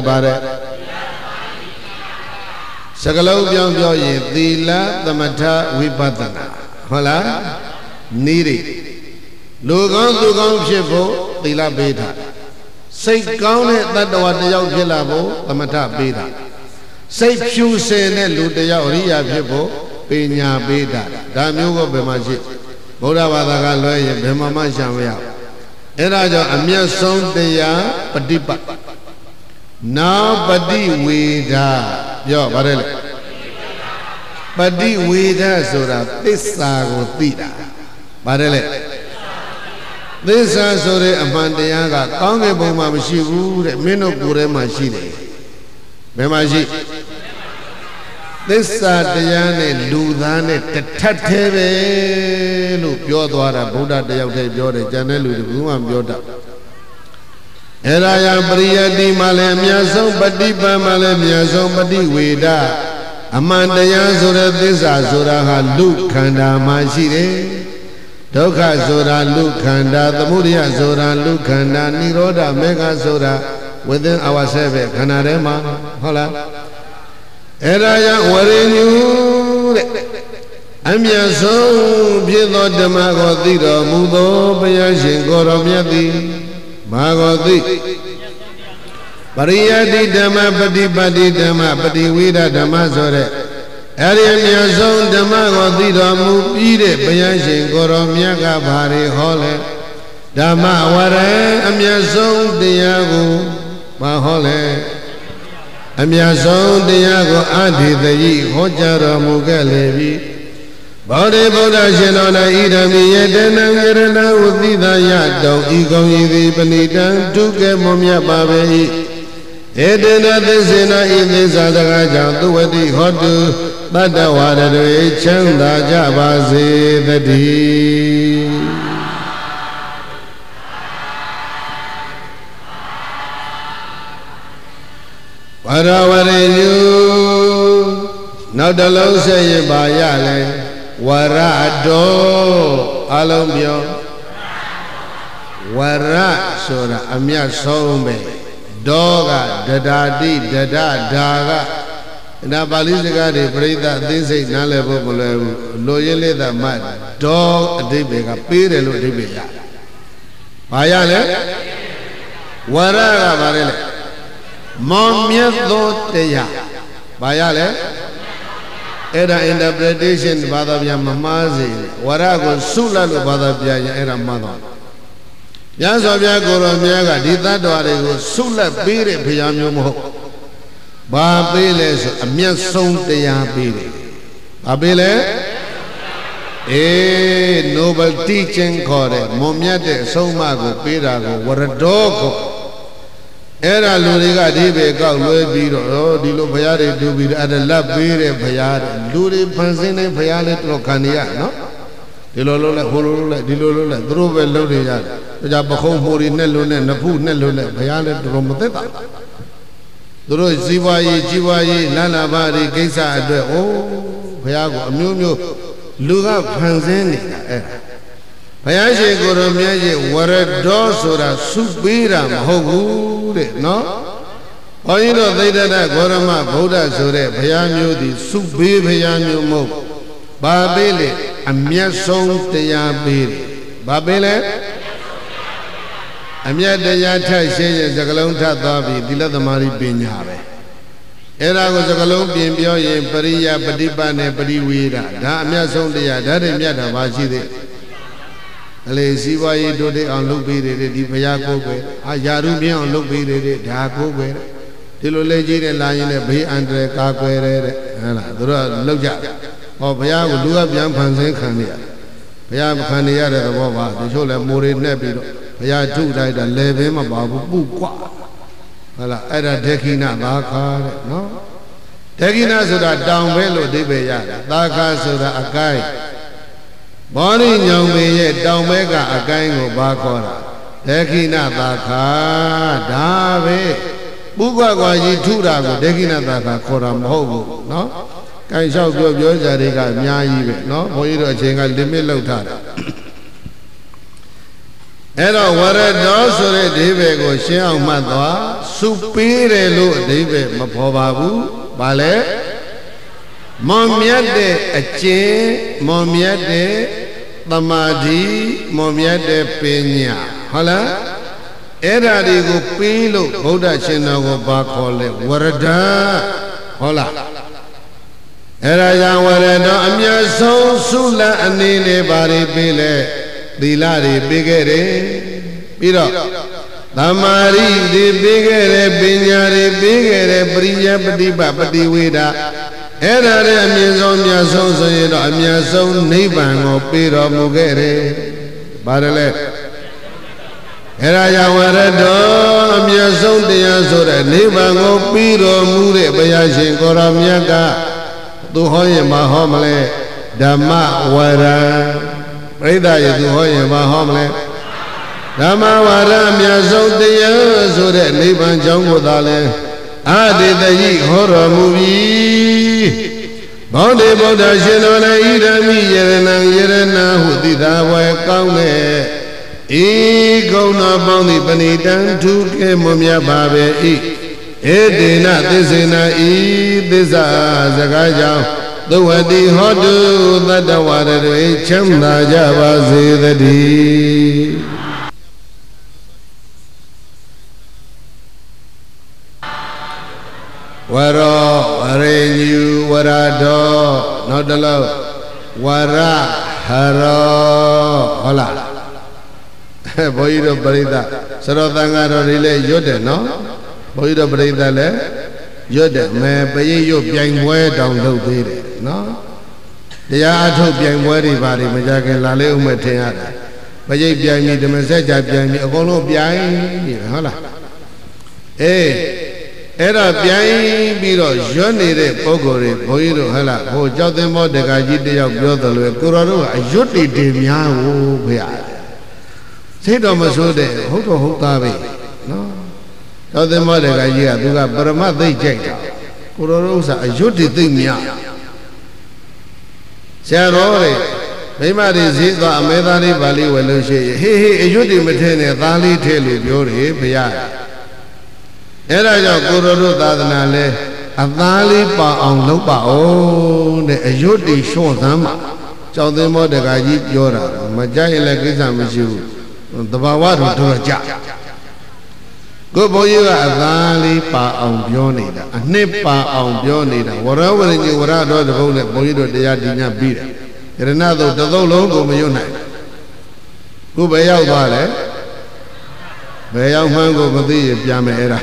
စကလုံးပြောရင်သီလသမထဝိပဿနာဟုတ်လားနီးရိလူကောင်းသူကောင်းဖြစ်ဖို့သီလပေးတာစိတ်ကောင်းတဲ့တတ္တဝါတစ်ယောက်ဖြစ်လာဖို့သမထပေးတာစိတ်ဖြူစင်တဲ့လူတစ်ယောက်အရိယာဖြစ်ဖို့ပညာပေးတာဒါမျိုးကိုဘယ်မှာရှိဗုဒ္ဓဘာသာကလွဲရင်ဘယ်မှာမှရှာမရဘူးအဲ့ဒါကြောင့်အမျက်ဆုံးတရားပฏิပတ်နောက်ပฏิဝေဒပြောပါတယ်လေပฏิဝေဒဆိုတာသစ္စာကိုသိတာပါတယ်လေသစ္စာဆိုတဲ့အမှန်တရားကကောင်းကင်ဘုံမှာမရှိဘူးတဲ့မင်းတို့ကိုယ်ထဲမှာရှိတယ်ဘယ်မှာရှိသစ္စာတရားနဲ့လူသားနဲ့တထပ်သေးပဲလို့ပြောသွားတာဗုဒ္ဓတယောက်တည်းပြောတယ်ကျန်တဲ့လူတွေကမှပြောတတ်အဲ့ဒါရပရိယတ္တိမှလည်းအများဆုံးပฏิပတ်မှလည်းအများဆုံးပฏิဝေဒအမှန်တရားဆိုတဲ့သစ္စာဆိုတာဟာလူခန္ဓာမှာရှိတယ်ဒုက္ခဆိုတာလူခန္ဓာသမုဒယဆိုတာလူခန္ဓာនិရောဓမေဃဆိုတာ within ourselves ပဲခန္ဓာထဲမှာဟုတ်လားအဲ့ဒါကြောင့်ဝရိညူတဲ့အမြတ်ဆုံးဖြစ်သောဓမ္မကိုသိတော်မူသောဘုရားရှင်ကိုယ်တော်မြတ်သည်မာကိုသိပရိယတ္တိဓမ္မပฏิပတ်တိဓမ္မပฏิဝေဒဓမ္မဆိုတဲ့အဲ့ဒီအမြတ်ဆုံးဓမ္မကိုသိတော်မူပြီးတဲ့ဘုရားရှင်ကိုယ်တော်မြတ်ကဘာတွေဟောလဲဓမ္မဝရံအမြတ်ဆုံးတရားကိုဘာဟောလဲအမြတ်ဆုံးတရားကိုအဋ္ဌိတယိဟောကြားတော်မူခဲ့လေပြီဘောဓိဗုဒ္ဓရှင်တော်၌ဣဒံမိယတနံယရဏဝတိသာယတောဤကောင်းဤသည်ပဏိတံဒုက္ခမောမြတ်ပါပေ၏ဧတေနသစ္စေနဤသစ္စာစကားကြောင့်သူဝတိဟောတုတတ္တဝါတွေချမ်းသာကြပါစေတည်းဝရဝရိညူနောက်တစ်လုံးဆက်ရပါရလဲဝရတော်အလုံးပြောဝရဆိုတာအမြတ်ဆုံးပဲဒေါကဒဒါတိဒဒဒါကဒါပါဠိစကားတွေပြိဿအသိစိတ်နားလည်ဖို့မလွယ်ဘူးလိုရင်းလေးသာမှတ်ဒေါအဓိပ္ပာယ်ကပေးတယ်လို့အဓိပ္ပာယ်ရဘာရလဲဝရကဘာလဲမောင်မြတ်သောတရားဘာရလဲအဲ့ဒါ interpretation ဘာသာပြန်မမှားစေဝရကိုစုလိုက်လို့ဘာသာပြန်ရင်အဲ့ဒါမှားသွားမြတ်စွာဘုရားကိုယ်တော်မြတ်ကဒီသတ္တဝါတွေကိုစုလက်ပေးတဲ့ဘုရားမျိုးမဟုတ်ဘာပေးလဲဆိုအမျက်ဆုံးတရားပေးတယ်ဘာပေးလဲnoble teaching ခေါ်တယ်မွန်မြတ်တဲ့အဆုံးအမကိုပေးတာကိုဝရတော်ကိုအဲ့ဒါလူတွေကဒီပဲကောက်လွဲပြီးတော့ဒီလိုဘုရားတွေတူပြီးအဲ့ဒါလက်ပေးတဲ့ဘုရားတွေလူတွေဖန်ဆင်းတဲ့ဘုရားလေးတော်ခံနေရနော်ဒီလိုလုပ်လိုက်ဟိုလိုလုပ်လိုက်ဒီလိုလုပ်လိုက်သူတို့ပဲလုပ်နေရတယ်ဒါကြောင့်ပခုံးမှုတွေနဲ့လို့နဲ့နဖုနဲ့လို့နဲ့ဘုရားလည်းတော်မသက်တာသူတို့ဇီဝရေးជីវရေးလန္နာဘာတွေကိစ္စအတွက်အိုးဘုရားကိုအမျိုးမျိုးလူကဖန်ဆင်းနေတာအဲ့ဘုရားရှင်ကိုယ်တော်မြတ်ရဲ့ဝရတော်ဆိုတာစုပေးတာမဟုတ်ဘူးတဲ့နော်ဘုန်းကြီးတို့သိတ္တဂေါရမဗုဒ္ဓဆိုတဲ့ဘုရားမျိုးဒီစုပေးဘုရားမျိုးမဟုတ်ဘာပေးလဲအမျက်ဆုံးတရားပေးတယ်ဘာပေးလဲအမြတ်တရားထက်ရှင်းရင်စကလုံးထပ်သွားပြီးသီလသမารိပညာပဲအဲ့ဒါကိုစကလုံးပြင်ပြောရင်ပရိယပฏิပတ်နဲ့ပရိဝေဒဒါအမြတ်ဆုံးတရားဓာတ်တွေမြတ်တာပါရှိသေးအလေစီးပွားရေးတိုးတက်အောင်လုပ်ပေးတယ်ဒီဘုရားကိုယ်ပဲယာရုပြင်းအောင်လုပ်ပေးတယ်ဒါကိုယ်ပဲဒီလိုလေကြီးတဲ့လာရင်လည်းဘေးအန္တရာယ်ကာကွယ်တယ်ဟုတ်လားသူတို့လောက်ကြဟောဘုရားကိုလူကပြန်ဖန်ဆင်းခံနေရတယ်ဘုရားခံနေရတဲ့သဘောပါတချို့လည်းမိုးတွေနှက်ပြီးတော့ဘုရားထုလိုက်တာလေပင်မပါဘူးပုကွဟုတ်လားအဲ့ဒါဒေခိနသာခါတဲ့နော်ဒေခိနဆိုတာတောင်ပဲလို့အဓိပ္ပာယ်ရတယ်သာခါဆိုတာအကိုင်းဘောရိညောင်ပင်ရဲ့တောင်ဘက်ကအကိုင်းကိုဘာခေါ်တာဒေခိနသာခါဒါပဲပုကွကွာကြီးထုတာကိုဒေခိနသာခါခေါ်တာမဟုတ်ဘူးနော်ကိုင်းလျှောက်ပြောကြတွေကအများကြီးပဲနော်ဘုန်းကြီးတို့အချိန်က limit လောက်ထားတာအဲ့တော့ဝရတောဆိုတဲ့အိဗေကိုရှင်းအောင်မှတ်သွားစုပေးတယ်လို့အိဗေမဖော်ပါဘူး။ဘာလဲမွန်မြတ်တဲ့အကျင့်မွန်မြတ်တဲ့သမာဓိမွန်မြတ်တဲ့ပညာဟုတ်လားအဲ့ဓာတွေကိုပေးလို့ဗုဒ္ဓရှင်တော်ကိုဘာခေါ်လဲဝရဒဟုတ်လားအဲ့ဒါကြောင့်ဝရတောအမြတ်ဆုံးဆုလအနေနဲ့ဘာတွေပေးလဲသီလတွေပေးခဲ့တယ်ပြီးတော့သမာဓိတွေပေးခဲ့တယ်ပညာတွေပေးခဲ့တယ်ပရိယပฏิပတ်ပฏิဝေဒအဲ့ဒါနဲ့အမြင့်ဆုံးမြတ်ဆုံးဆိုရင်တော့အမြတ်ဆုံးနိဗ္ဗာန်ကိုပေးတော်မူခဲ့တယ်ပါတယ်လေအဲ့ဒါကြောင့်ဝရတောအမြတ်ဆုံးတရားဆိုတဲ့နိဗ္ဗာန်ကိုပြီးတော်မူတဲ့ဘုရားရှင်ကိုရောမြတ်ကသူဟောရင်မဟောမလဲဓမ္မဝရံပရိသတ်ရသူဟောရင်မဟောမလဲဓမ္မဝရံအမြတ်ဆုံးတရားဆိုတဲ့နိဗ္ဗာန်ကြောင်းကိုသာလဲအာတိတယိဟောတော်မူပြီဘောဓိဗုဒ္ဓရှင်တော်လည်းဣဒမိယရဏံယရဏဟုသိသာဝယ်ကောင်းတဲ့ဤကုဏပေါင်းသည်ပဏိတံထုကေမွန်မြတ်ပါပဲဤဧတေနသစ္စေနဤသစ္စာစကားကြောင့်သဝတိဟောတုသတ္တဝရတွေချမ်းသာကြပါစေတည်းဝရောဝရိညူဝရတော်နောက်တစ်လုံးဝရဟရောဟုတ်လားဘုန်းကြီးတို့ပရိသတ်စရောသံဃာတော်တွေလည်းရွတ်တယ်နော်ဘုန်းကြီးတို့ပရိသတ်လည်းရွတ်တယ်မဲပရိရွတ်ပြိုင်ပွဲတောင်လုပ်သေးတယ်နော်တရားအထုတ်ပြိုင်ပွဲတွေဘာတွေမကြခင်လာလေးဦးမဲ့ထင်ရတယ်ပရိပြိုင်ပြီးဓမ္မစကြာပြိုင်ပြီးအကုန်လုံးပြိုင်နေတယ်ဟုတ်လားအေးအဲ့ဒါပြိုင်ပြီးတော့ရွတ်နေတဲ့ပုဂ္ဂိုလ်တွေဘုန်းကြီးတို့ဟဲ့လားဟိုကြောက်သင်္ဘောတက္ကကြီးတယောက်ပြောတယ်လို့ကိုတော်တို့ကအရွတ်တွေများဘူးဖေရစိတ်တော်မဆိုးတဲ့ဟုတ်တော့ဟုတ်သားပဲနော်ကြောက်သင်္ဘောတက္ကကြီးကသူကပရမတ်သိကြိုက်တာကိုတော်တို့ဥစ္စာအရွတ်တွေသိများဆရာတော်တွေမိမတွေဈေးသွားအမဲသားလေးပါဠိဝယ်လို့ရှိရင်ဟေးဟေးအရွတ်တွေမထည့်နဲ့သားလေးထည့်လို့ပြောတယ်ဖေရအဲ့ဒါကြောင့်ကိုရောတို့သာသနာလဲအသားလေးပါအောင်လုပ်ပါအောင်တဲ့အရွတ်တွေရှော့သမ်းပါကြောက်သင်္ဘောတက္ကကြီးပြောတာမကြရင်လည်းကိစ္စမရှိဘူးတဘာဝတော့ကြကိုဘုန်းကြီးကအသားလေးပါအောင်ပြောနေတာအနှစ်ပါအောင်ပြောနေတာဝရဝရညဝရတော်တဘုံနဲ့ဘုန်းကြီးတို့တရားဒီညပြီးတယ်ယရဏသုတ်တစ်သုတ်လုံးကိုမရွတ်နိုင်ကိုဘယ်ရောက်သွားလဲဘယ်ရောက်မှန်းကိုမသိရင်ပြန်မယ်အဲ့ဒါ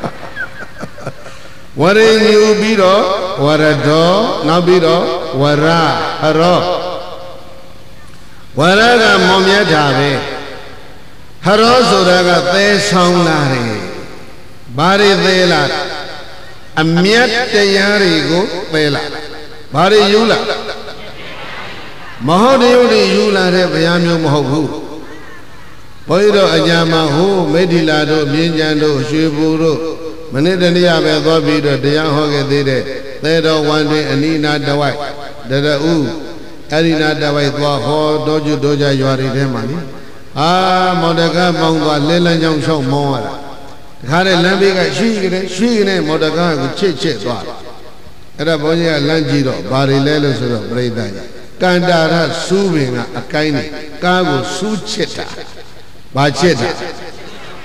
ဝရိညူပြီးတော့ဝရတော်နောက်ပြီးတော့ဝရဟရောဝရကမွန်မြတ်တာပဲဟရောဆိုတာကသဲဆောင်လာတယ်ဘာတွေသဲလာအမြတ်တရားတွေကိုသဲလာဘာတွေယူလာမဟုတ်တဲ့ယုတ်တွေယူလာတဲ့ဘုရားမျိုးမဟုတ်ဘူးဘုန်းကြီးတို့အညာမှာဟိုမိတ္တိလာတို့မြင်းကြံတို့ရွှေဘူတို့မနေ့တနေ့ပဲသွားပြီးတော့တရားဟောခဲ့သေးတဲ့သဲတော်ဝန္တွင်အနိနာတဝိုက်တရဥအရိနာတဝိုက်သွားဟောတော်ကျတော်ကြရွာတွေထဲမှာလေမော်တကားပေါင်းသွားလဲလန်းချောင်းချောင်းမောင်းရတာတခါတည်းလမ်းဘေးကရွှေကနေမော်တကားကိုချစ်သွားအဲ့ဒါဘုန်းကြီးကလမ်းကြည့်တော့ဘာတွေလဲလို့ဆိုတော့ပြိဿကြီးကန္တာရစူးပင်ကအကိုင်းနေကားကိုစူးချစ်တာဘာချစ်တာ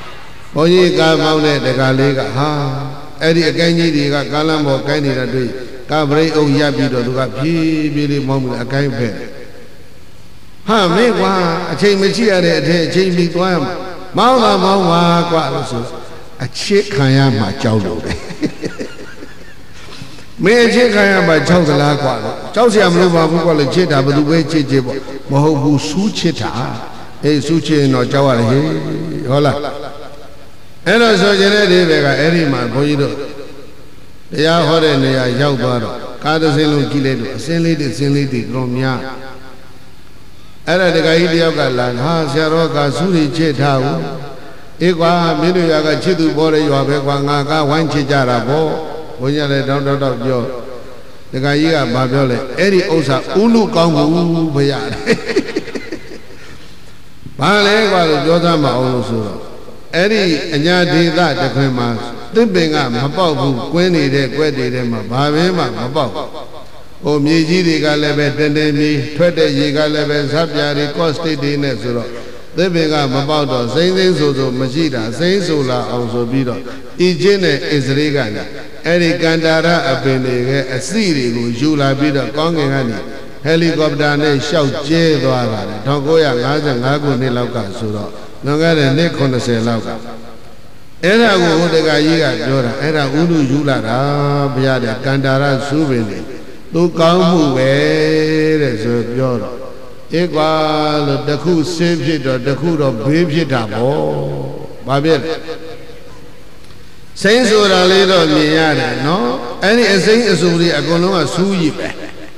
ဘုန်းကြီးကားမောင်းတဲ့တကားလေးကဟာအဲ့ဒီအကိုင်းကြီးတွေကကားလမ်းပေါ်ကိုင်းနေတာတွေ့ကားဘရိတ်အုပ်ရပ်ပြီးတော့သူကဖြည်းဖြည်းလေးမောင်းပြီးအကိုင်းဖက်ဟာမင်းကွာအချိန်မရှိရတဲ့အထက်အချိန်ပြီးသွားရမှာမောင်းပါကွာလို့ဆိုအချစ်ခံရမှာကြောက်လို့ပဲမင်းအချစ်ခံရမှာကြောက်သလားကွာလို့ကြောက်เสียမလို့ပါဘူးကွာလို့ချစ်တာဘယ်သူပဲချစ်ပေါ့မဟုတ်ဘူးစူးချစ်တာအေးစူးချစ်ရင်တော့ကြောက်ရတယ်ဟေးဟုတ်လားအဲ့တော့ဆိုကြတဲ့ဒီဘက်ကအဲ့ဒီမှာဘုန်းကြီးတို့တရားဟောတဲ့နေရာရောက်သွားတော့ကားတစ်စင်းလုံးကြည့်လိုက်တော့အစင်းလေးတွေတော်များအဲ့ဒါတခါကြီးတယောက်ကလာဟာဆရာတော်ကစူးရီချစ်ထားဘူးအေးကွာမင်းတို့ရကချစ်သူပေါ်တဲ့ရွာပဲကွာငါကဝိုင်းချစ်ကြတာပေါ့ဘုန်းကြီးလည်းတောက်ပြောတခါကြီးကဘာပြောလဲအဲ့ဒီဥစ္စာဥလူကောင်းဘူးဘုရားဘာလဲကွာလို့ပြောသားမအောင်လို့ဆိုတော့အဲ့ဒီအညာဒေသတခွင်မှာသစ်ပင်ကမပေါက်ဘူးကွင်းနေတဲ့ကွက်တွေမှာဘာပဲမှမပေါက်ဟိုမြေကြီးတွေကလည်းပဲတဲမြေထွက်တဲ့ရေကလည်းပဲဇပ်ပြာတွေကော့စတစ်တွေနဲ့ဆိုတော့သစ်ပင်ကမပေါက်တော့စိမ့်ဆိုမရှိတာစိမ့်ဆိုလာအောင်ဆိုပြီးတော့အီဂျစ်နဲ့အစ္စရေးကနေအဲ့ဒီကန်တာရအပင်တွေရဲ့အစီတွေကိုယူလာပြီးတော့ကောင်းကင်ကနေဟယ်လီကော်ပတာနဲ့ရှောက်ကျဲသွားတာလေ1955ခုနှစ်လောက်ကဆိုတော့လွန်ခဲ့တဲ့နှစ်80လောက်ကအဲ့ဒါကိုဟိုတကကြီးကပြောတာအဲ့ဒါဥလူယူလာတာဘုရားတဲ့ကန်တာရစူးပင်တွေသူကောင်းမှုပဲတဲ့ဆိုပြောတော့ဧကွာလို့တခုဆင်းဖြစ်တော့တခုတော့ဘေးဖြစ်တာပေါ့ဘာဖြစ်လဲစိမ့်ဆိုတာလေးတော့မြင်ရတယ်နော်အဲ့ဒီအစိမ့်အဆူတွေအကုန်လုံးကစူးကြီးပဲ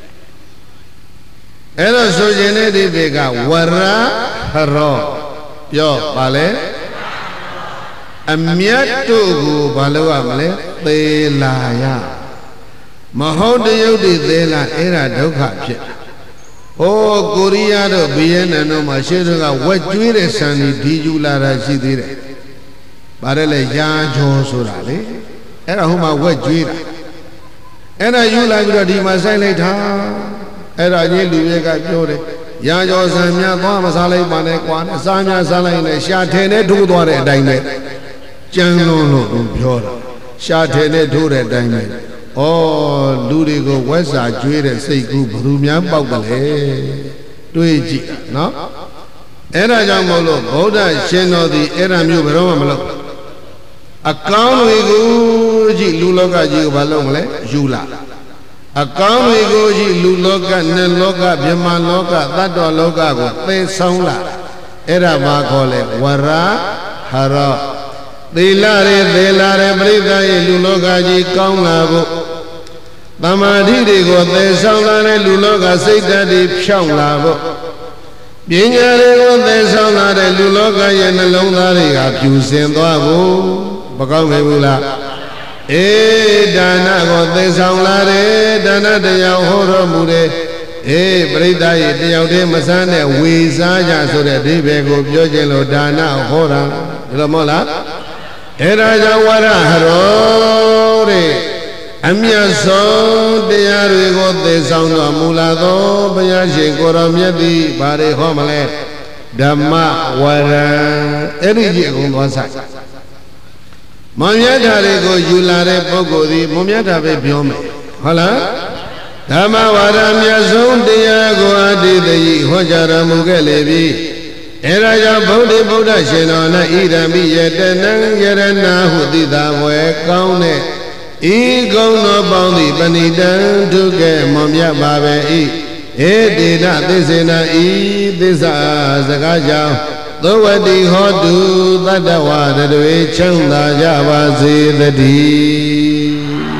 အဲ့တော့ဆိုခြင်းတဲ့ဒီဘေကဝရဟရောပြောပါလေအမြတ်တို့ကိုဘာလို့ရမလဲသေလာရမဟုတ်တရုပ်တွေသေးလားအဲ့ဒါဒုက္ခဖြစ်ဟိုကိုရီးယားတို့ဗီယက်နမ်တို့မှာရှေ့တို့ကဝက်ကျွေးတဲ့ဆန်ဒီယူလာတာရှိသေးတယ်ဗါတယ်လေရာကျော်ဆိုတာလေအဲ့ဒါဟိုမှာဝက်ကျွေးတာအဲ့ဒါယူလာပြီးတော့ဒီမှာဆိုင်လိုက်တာအဲ့ဒါကြီးလူတွေကပြောတယ်ရာကျော်ဆန်များသွားမစားလိုက်ပါနဲ့ကွာနဲ့စားများစားလိုက်နဲ့ရှာထင်နဲ့ထိုးသွားတဲ့အတိုင်းပဲကြမ်းလုံးလို့ပြောတာရှာထင်နဲ့ထိုးတဲ့အတိုင်းပဲဩလူတွေကိုဝက်စာကျွေးတဲ့စိတ်ကူးဘယ်သူများပေါက်တယ်လဲတွေးကြည့်နော်အဲ့ဒါကြောင့်မို့လို့ဗုဒ္ဓရှင်တော်သည်အဲ့ဒါမျိုးဘယ်တော့မှမလုပ်အကောင်းတွေကိုကြည့်လူလောကကြီးကိုဘာလုပ်မလဲယူလာအကောင်းတွေကိုကြည့်လူလောကနတ်လောကဗြဟ္မာလောကသတ္တဝလောကကိုသိဆောင်လာအဲ့ဒါဘာခေါ်လဲဝရဟရောသေလာတယ်ပရိသတ်ရဲ့လူလောကကြီးကောင်းလာဖို့သမာဓိတွေကိုသေဆောင်လာတဲ့လူလောကစိတ်ဓာတ်တွေဖြောင်းလာဖို့ပညာတွေကိုသေဆောင်လာတဲ့လူလောကရဲ့နှလုံးသားတွေကဖြူစင်သွားဖို့မကောင်းဘူးလားအေးဒါနကိုသေဆောင်လာတယ်ဒါနတရားဟောတော်မူတယ်အေးပရိသတ်ရဲ့တယောက်တည်းမဆန်းတဲ့ဝေစားကြဆိုတဲ့ဒီဘယ်ကိုပြောခြင်းလို့ဒါနဟောတာဒီလိုမဟုတ်လားအဲ့ဒါကြောင့်ဝရဟရောတဲ့အမြတ်ဆုံးတရားတွေကိုသေဆောင်တော်မူလာသောဘုရားရှင်ကိုရောမြတ်သည်ဘာတွေဟောမလဲဓမ္မဝရံအဲ့ဒီကြီးအကုန်သွားဆိုင်မွန်မြတ်တာတွေကိုယူလာတဲ့ပုဂ္ဂိုလ်သည်မွန်မြတ်တာပဲပြောမယ်ဟုတ်လားဓမ္မဝရံမြတ်ဆုံးတရားကိုအတ္တိတိဟောကြားတော်မူခဲ့လေပြီအဲ့ဒါကြောင့်ဗုဒ္ဓရှင်တော်၌ဣဒံမိယတနံယရဏဟုသိတာဝယ်ကောင်းတဲ့ဤကုံတော်ပေါင်းသည့်ပဏိတံဒုက္ခမောမြတ်ပါပဲဤဧတေနသစ္စေနဤသစ္စာစကားကြောင့်သောဝတိဟောတုတတ္တဝရတွေချမ်းသာကြပါစေတည်း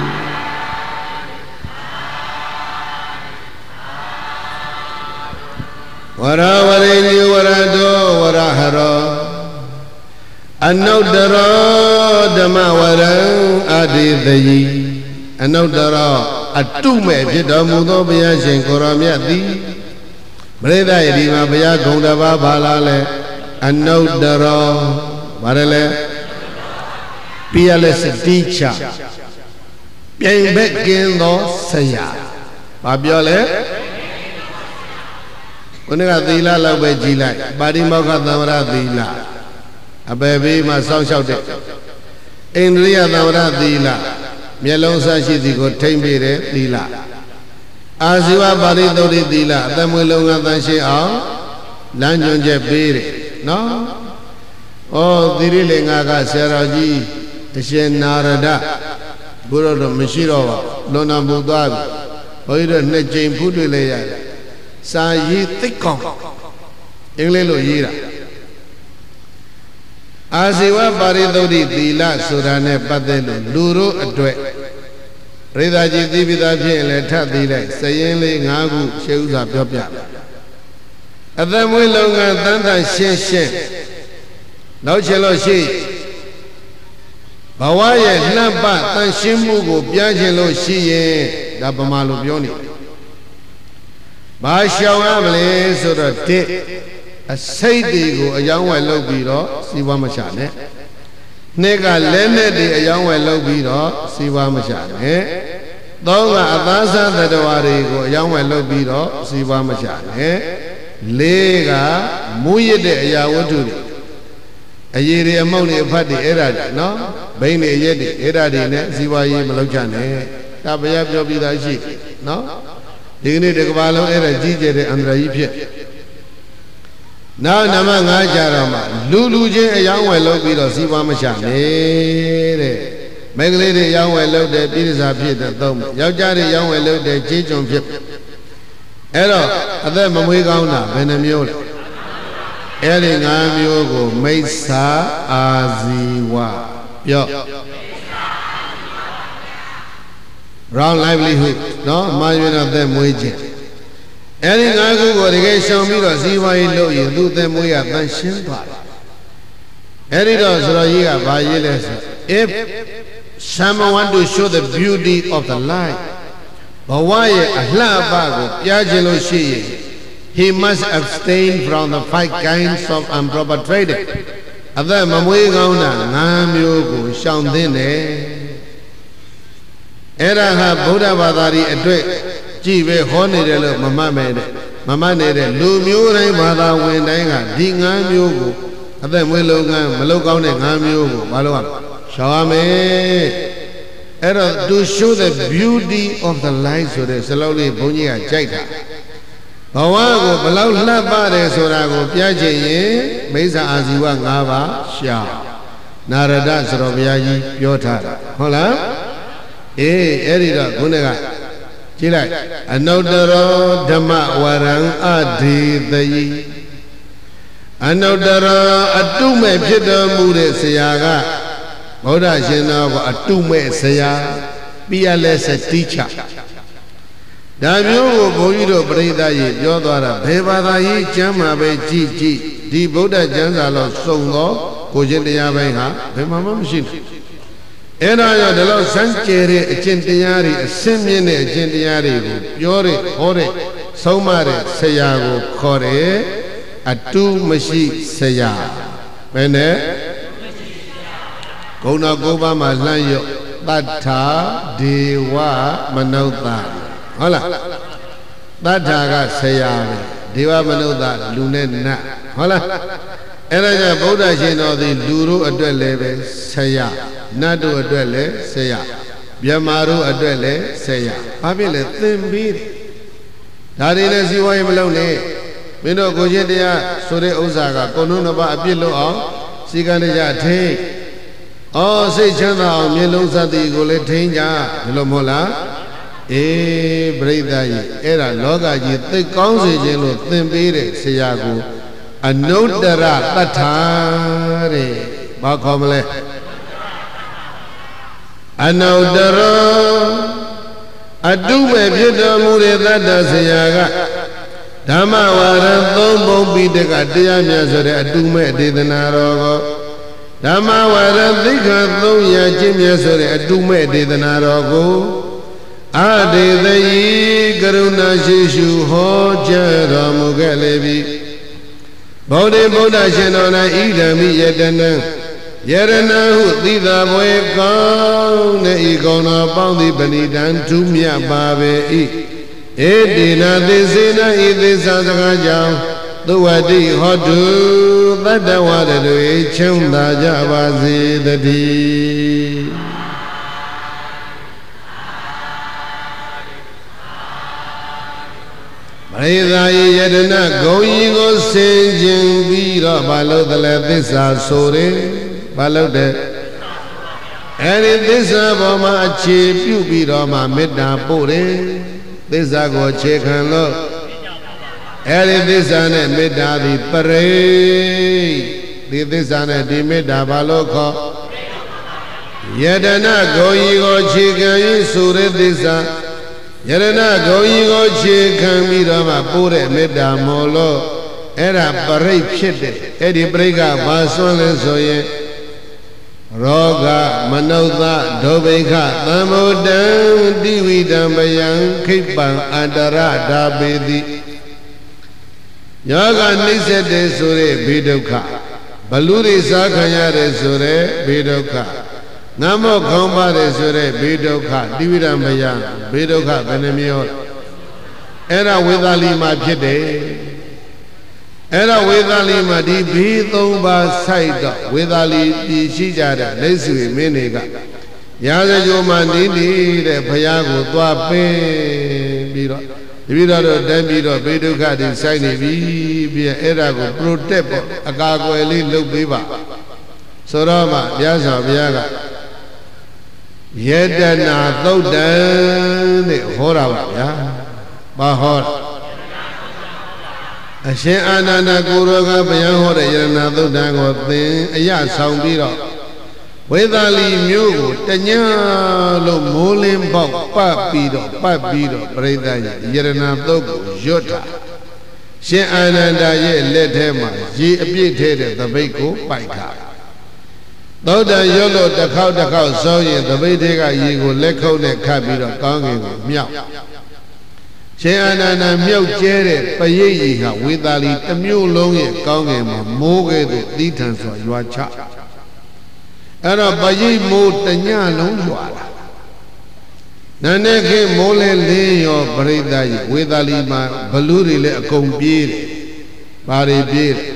ဝရဝရိညဝရတောဝရဟရောအနုတ္တရောဓမ္မဝရံအတ္တိတယိအနုတ္တရောအတုမဲ့ဖြစ်တော်မူသောဘုရားရှင်ကိုရောမြတ်သည်ပရိသတ်ဒီမှာဘုရားဂုဏ်တစ်ပါးပါလာလဲအနုတ္တရောဘာလဲပြရလဲစတိချပြိုင်ဘက်ကင်းသောဆရာဘာပြောလဲဘုန်းကသီလလောက်ပဲကြည်လိုက်ပါတိမောက္ခသံဝရသီလ a baby ma sound shouted. Indriya Navra Dila, Mielonsa Shitiko, Tambire, Dila. Aziva Barito Dila, the Mulunga Tanshi out, Lanjunja Biri. No? Oh, the Rilingaga Seraji, Shen Narada, Guru Mishiro, Lona Budabi, Oida Nejim Pudilea, Sayi Tikon, Englelo Yira. Aziva Barito Dila, Surane Padelo, Luru Adwe. Redaji Divida Leta Dile, saying Nagu, Sheuza Pia. At them we long and Tanta Shen. No cello she. Bawaya Napa, Tanshimugo, Piangelo she, Dabamalu Bioni. Bashaw so the tit. A Sadigo, a young well lobiro, Siwamachane. Nega Lenedi, a young well lobiro, Siwamachane. Donga Adasa, the Dawarigo, a young well lobiro, Siwamachane. Lega, Muyede, Yawaturi. A year among the party erad, no? Baini Yedi, Eradine, Siwayi Malachane. Tabaya Jobida sheep, no? Dignity Gavalo era Gigi and Raipia. Now Namanga Jarama, Lulu J, a young well lobiro, Siwamachane. Megalede young well loved the Peter's appeared at Dome. Yajari young well loved the Chichon Pip. Ero, at the Mamuigana, Benamiola. Erin Amiogo, Mesa Aziwa. Yo. Round livelihood, no? Margin of them waging. Erin Ago, the gay show me to see why you do them we are than Shimpa. Erin does Roya by if someone want to show the beauty of the light, but why a Labago, Yajelo she? He must abstain from the 5 kinds of improper trading. Other Mamuigona, Namyogo, Shandine. Era Buddha Badari, a drake, Jive, Honey, Mamma made it. Mamma made it. Lumure, Mother, Wendanga, Dinga Yogo. Other Willogan, Malogone, Namyogo, Malua. Shawame. Era to show the beauty of the light, so there's slowly Bunya Jaita. Bawago, Balau Labare, Sorago, Piaje, Mesa Aziwa Gava, Sha, Narada, Sorobiaji, Yota. Hola? Erida, Gunega. Chila, Anodaro, Dama, Warang, Adi, the Anodaro, Atume, Pita, Mude, Sayaga, Oda Jena, Atume, Saya, be a lesser teacher. Damio Boido Breda Yodara, Bevada Chama Gigi, Di Buddha Janzalo Songo, Cogelia Beha, Bemama Machine. Era de los Sanchere, Gentiari, Simiane, Gentiari, Yore, Ore, Somare, Sayago, Kore, Atu Mashi Saya. Bene Gona Goba Malayo, Bata, Dewa, Manota. Hola. Bataga Sayami, Deva Manoda, Lunena. Hola. Era Buddha Jeno, the Luru Adele, Saya, Nadu Adele, Saya, Yamaru Adele, Saya. Pabile, thin beat. Daddy, you are alone. We know Gojedia, Sore Ozaga, Konunaba, Apilo, Siganija, take. Oh, say Chana, Milosa, the Goletinja, Lomola. Breda, era Loga, the council, then beat it, Sayago. A note the rat, Batare, Bakomle. I know the I do my beautiful Mure that does Sayaga. Dama Waran, don't be the Gadiana, so that I do my did an Arago. Dama Waran, think of Loya Jimmy, so that I do my did an Arago. Ade the ye Garuna Shishu Ho Jaramugalevi Bode Boda Shenona Idami Yedana Yerana who thither way gone Egona Bondi Benidan Tumia Babe Edina Desina Idisazagajam သုဝတိဟောတုသတ္တဝါတွေချမ်းသာကြပါစေတည်းပရိသတ်ယတနာဂုံကြီးကိုဆင်ခြင်ပြီးတော့ဘာလို့တလဲသစ္စာဆိုတယ်ဘာလို့တဲ့အဲ့ဒီသစ္စာပေါ်မှာအခြေပြုပြီးတော့မှမေတ္တာပို့တယ်သစ္စာကိုအခြေခံလို့အဲ့ဒီသစ္စာနဲ့မေတ္တာသည်ပရိဒီသစ္စာနဲ့ဒီမေတ္တာဘာလို့ခေါ်ယတနာဂုံကြီးကိုအခြေခံ၍ဆိုတဲ့သစ္စာယရဏဂုံကြီးကိုခြေခံပြီးတော့မှပို့တဲ့မေတ္တာမော်လို့အဲ့ဒါပရိတ်ဖြစ်တယ်အဲ့ဒီပရိတ်ကဘာစွန့်လဲဆိုရင်ရောဂမနုဿဒုဗိခသံဗုဒ္ဓံတိဝိတံပယံခိပံအန္တရဓာပေတိယောဂနှိစ္စတဲ့ဆိုတဲ့ဘေဒုက္ခဘလူတွေစားခံရတယ်ဆိုတဲ့ဘေဒုက္ခငါမောခေါင်းပါတယ်ဆိုတဲ့ဘေဒုက္ခတိဝိရမယဘေဒုက္ခဘယ်နှမျိုးအဲ့ဒါဝေသာလီမှာဖြစ်တယ်အဲ့ဒါဝေသာလီမှာဒီဘေး၃ပါးဆိုင်တော့ဝေသာလီပြည်ရှိကြတဲ့လက်ဆွေမင်းတွေကရာဇဂိုမှာနေတဲ့ဘုရားကိုသွားပင်းပြီးတော့တပည့်တော်တို့တက်ပြီးတော့ဘေဒုက္ခတွေဆိုင်နေပြီပြီးအဲ့ဒါကို protect ပေါ့အကာအကွယ်လေးလုပ်ပေးပါဆိုတော့မှဘုရားဆောင်ဘုရားကယတနာသုတ်တံတဲ့ဟောတာပါဗျာဘာဟောအရှင်အာနန္ဒကိုရောကဘုရားဟောတဲ့ယတနာသုတ်တံကိုသင်အရဆောင်ပြီးတော့ဝေသာလီမျိုးကိုတညလို့မိုးလင်းပေါက်ပတ်ပြီးတော့ပရိသတ်ယတနာသုတ်ကိုရွတ်တာရှင်အာနန္ဒရဲ့လက်ထဲမှာရေအပြည့်ထဲတဲ့သပိတ်ကိုပိုက်ထားသောတန်ရွတ်လို့တစ်ခေါက်စောရင်သပိတ်ထဲကရေကိုလက်ခုပ်နဲ့ခတ်ပြီးတော့ကောင်းကင်ကိုမြောက်ရှင်အာနန္ဒမြောက်ကျဲတဲ့ပရိတ်ကြီးဟာဝေသာလီတစ်မျိုးလုံးရဲ့ကောင်းကင်မှာမိုးကဲ့သို့သီးထန်စွာရွာချအဲ့တော့ပရိတ်မိုးတညလုံးရွာလာနန်းနဲ့ခေမိုးလဲလင်းရောပရိသတ်ကြီးဝေသာလီမှာဘလူတွေလည်းအကုန်ပြေးတယ်ဘာတွေပြေးတယ်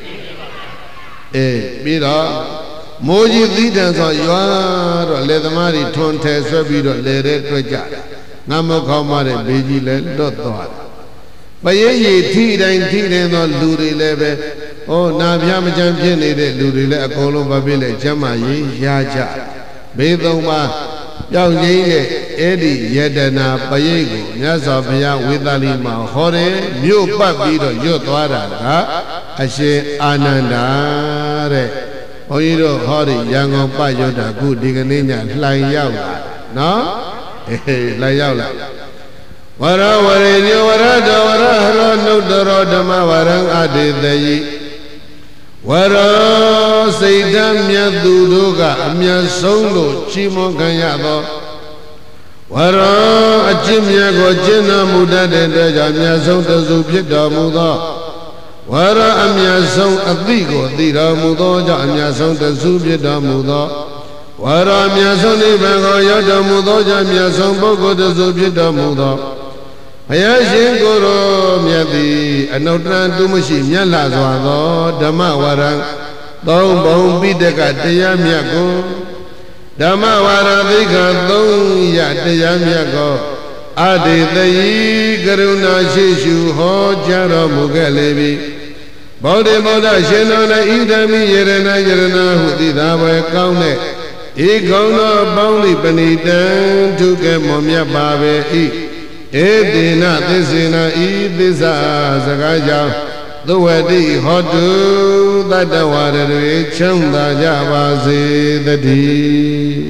ပြီးတော့မိုးကြီးသီးတံဆိုရွာတော့လေသမားတွေထွန်ထဲဆွဲပြီးတော့လေတဲ့တွေ့ကြငါမခေါင်းမတဲ့ဘေးကြီးလည်းလွတ်သွားတယ်ပရိတ်ကြီးထိတိုင်းသောလူတွေလည်းပဲဩနာပြမကြမ်းဖြစ်နေတဲ့လူတွေလည်းအကုန်လုံးဘာဖြစ်လဲကျမ်းမာရေးရကြဘေးသုံးပါပြောင်းခြင်းနဲ့အဲ့ဒီယတနာပရိတ်ကိုမြတ်စွာဘုရားဝေသာလီမှာဟောတယ်မြို့ပတ်ပြီးတော့ရွတ်သွားတာကအရှင်အာနန္ဒာတဲ့ဘုန်းကြီးတို့ဟောဒီရန်ကုန်ပရွတ်တာခုဒီကနေ့ညလှိုင်ရောက်လာနော်လှိုင်ရောက်လာဝရဝရေညဝရတောဝရဟရောနုတ္တရောဓမ္မဝရံအတေတယိဝရောစိတ်ဓာတ်မြတ်သူတို့ကအမြတ်ဆုံးလို့ချီးမွမ်းခံရသောဝရောအကျင့်မြတ်ကိုကျင့်တော်မူတတ်တဲ့အတွက်ကြောင့်အမြတ်ဆုံးတစုဖြစ်တော်မူသောဝရအမြတ်ဆုံးအသိကိုသိတော်မူသောကြောင့်အမြတ်ဆုံးတစုဖြစ်တော်မူသောဝရအမြတ်ဆုံးနိဗ္ဗာန်ကိုရောက်တော်မူသောကြောင့်အမြတ်ဆုံးပုဂ္ဂိုလ်တစုဖြစ်တော်မူသောဘုရားရှင်ကိုယ်တော်မြတ်သည်အနုတ္တရတုမရှိမြတ်လာစွာသောဓမ္မဝရံသုံးဘုံပိဋကတရားမြတ်ကိုဓမ္မဝါရသိက္ခာ300တရားမြတ်ကိုအတေတယိကရုဏာရှိရှုဟောကြားတော်မူခဲ့လေပြီဗုဒ္ဓရှင်တော်၌ဣဒံမိယရဏဟုသိသာပဲကောင်းတဲ့ဤကုံတော်ပေါင်းလိပဏိတံထုကဲ့မော်မြတ်ပါပဲဤဧတေနသစ္စေနဤသစ္စာစကားကြောင့်သုဝတိဟောတုတတ္တဝါတွေချမ်းသာကြပါစေတည်း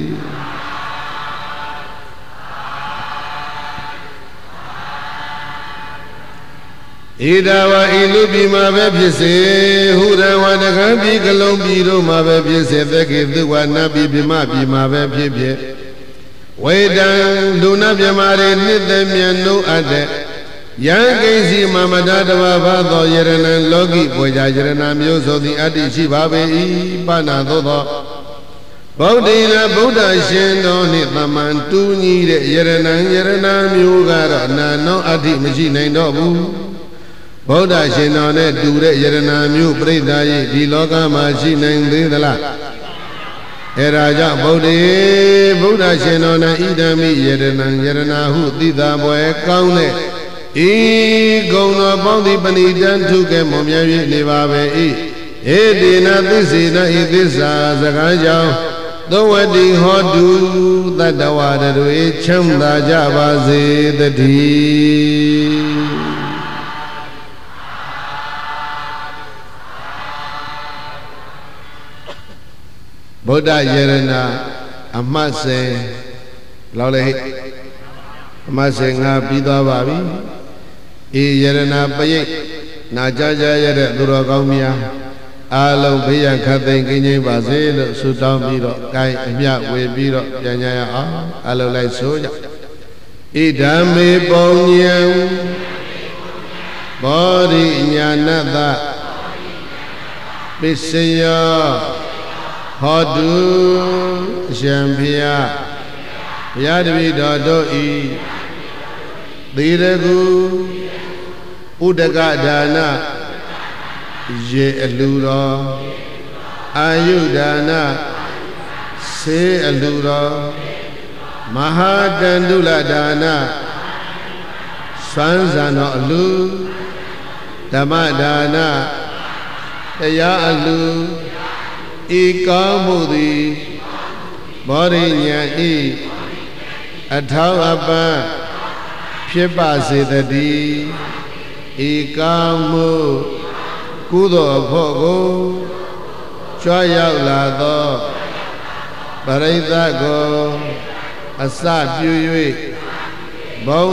ဣဒဝါဤလူပြည်မှာပဲဖြစ်စေဟုရဝတကံပြည်ကလုံးပြည်တို့မှာပဲဖြစ်စေသက္ကေသူဝနာပြည်ပြမပြည်မှာပဲဖြစ်ဖြစ်ဝေဒံလူနာမြမာတွေနှစ်သက်မြတ်နိုးအပ်တဲ့ယံကိဉ္စီမမတာတဘာဘာသောယရဏံလောကီပွေကြယရဏမျိုးဆိုသည်အတ္တိရှိပါပေ၏ပါဏသို့သောဗုဒ္ဓိနာဗုဒ္ဓရှင်တော်နှင့်သမန်တူညီတဲ့ယရဏမျိုးကတော့နာနောအတ္တိမရှိနိုင်တော့ဘူးဗုဒ္ဓရှင်တော်နဲ့တူတဲ့ယရနာမျိုးပြိတ္တာရဲ့ဒီလောကမှာရှိနိုင်သေးသလားအဲဒါကြောင့်ဗုဒ္ဓရှင်တော်နဲ့ဣဒံမိယရနာဟုသိတာပွဲကောင်းတဲ့ဤဂုဏ်တော်ပေါင်းသည်ပဏိတံထုကဲ့မွန်မြတ်၍နေပါပဲဤဧတေနသစ္စေနဤသစ္စာစကားကြောင့်သောဝတိဟောတုတတ္တဝါတွေချမ်းသာကြပါစေတည်းဗုဒ္ဓယရနာအမှတ်စဉ်လောက်လေအမှတ်စဉ်ငါပြီးသွားပါပြီဤယရနာပရိတ်နာကြကြရတဲ့သူတော်ကောင်းများအားလုံးဘေးရန်ခတ်သိမ်းကင်းကျင်းပါစေလို့ဆုတောင်းပြီးတော့ကိုင်းအမြဝေပြီးတော့ပြန်ကြရအောင်အားလုံးလိုက်ဆိုကြဣဒံမေပုံညံဘောဓိညာဏတ္တပစ္စယောဟောတုအရှင်ဘုရားဘုရားတပည့်တော်တို့ဤသီရကုဥဒကဒါနရေအလူတော်အာယုဒါနဆေးအလူတော်မဟာတန္တုလဒါနစွမ်းဇန်တော်အလူဓမ္မဒါနတရားအလူဤကောင်းမှုသည်ဘောဓိညာဤအထောက်အပံ့ဖြစ်ပါစေတည်းဤကောင်းမှုကုသိုလ်ဖို့ကိုကြွရောက်လာသောပရိသတ်ကိုအစပြု၍ဘုံ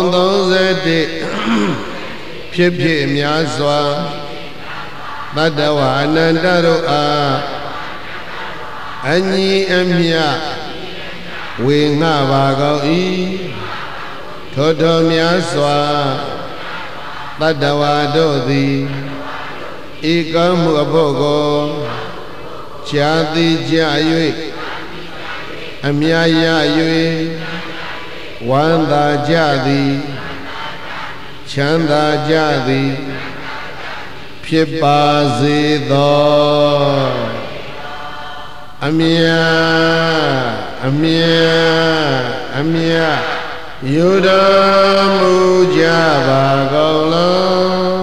31ဖြစ်ဖြစ်များစွာတတ္တဝါအနန္တတို့အားအညီအမျှဝေငှပါကောင်း၏ထိုထိုများစွာတတ္တဝါတို့သည်ဤကောင်းမှုအဖို့ကိုခြားသိကြ၍အမြတ်ရ၍ဝမ်းသာကြသည်ချမ်းသာကြသည်ဖြစ်ပါစေသောအမြတ်ယူတော်မူကြပါကုန်လော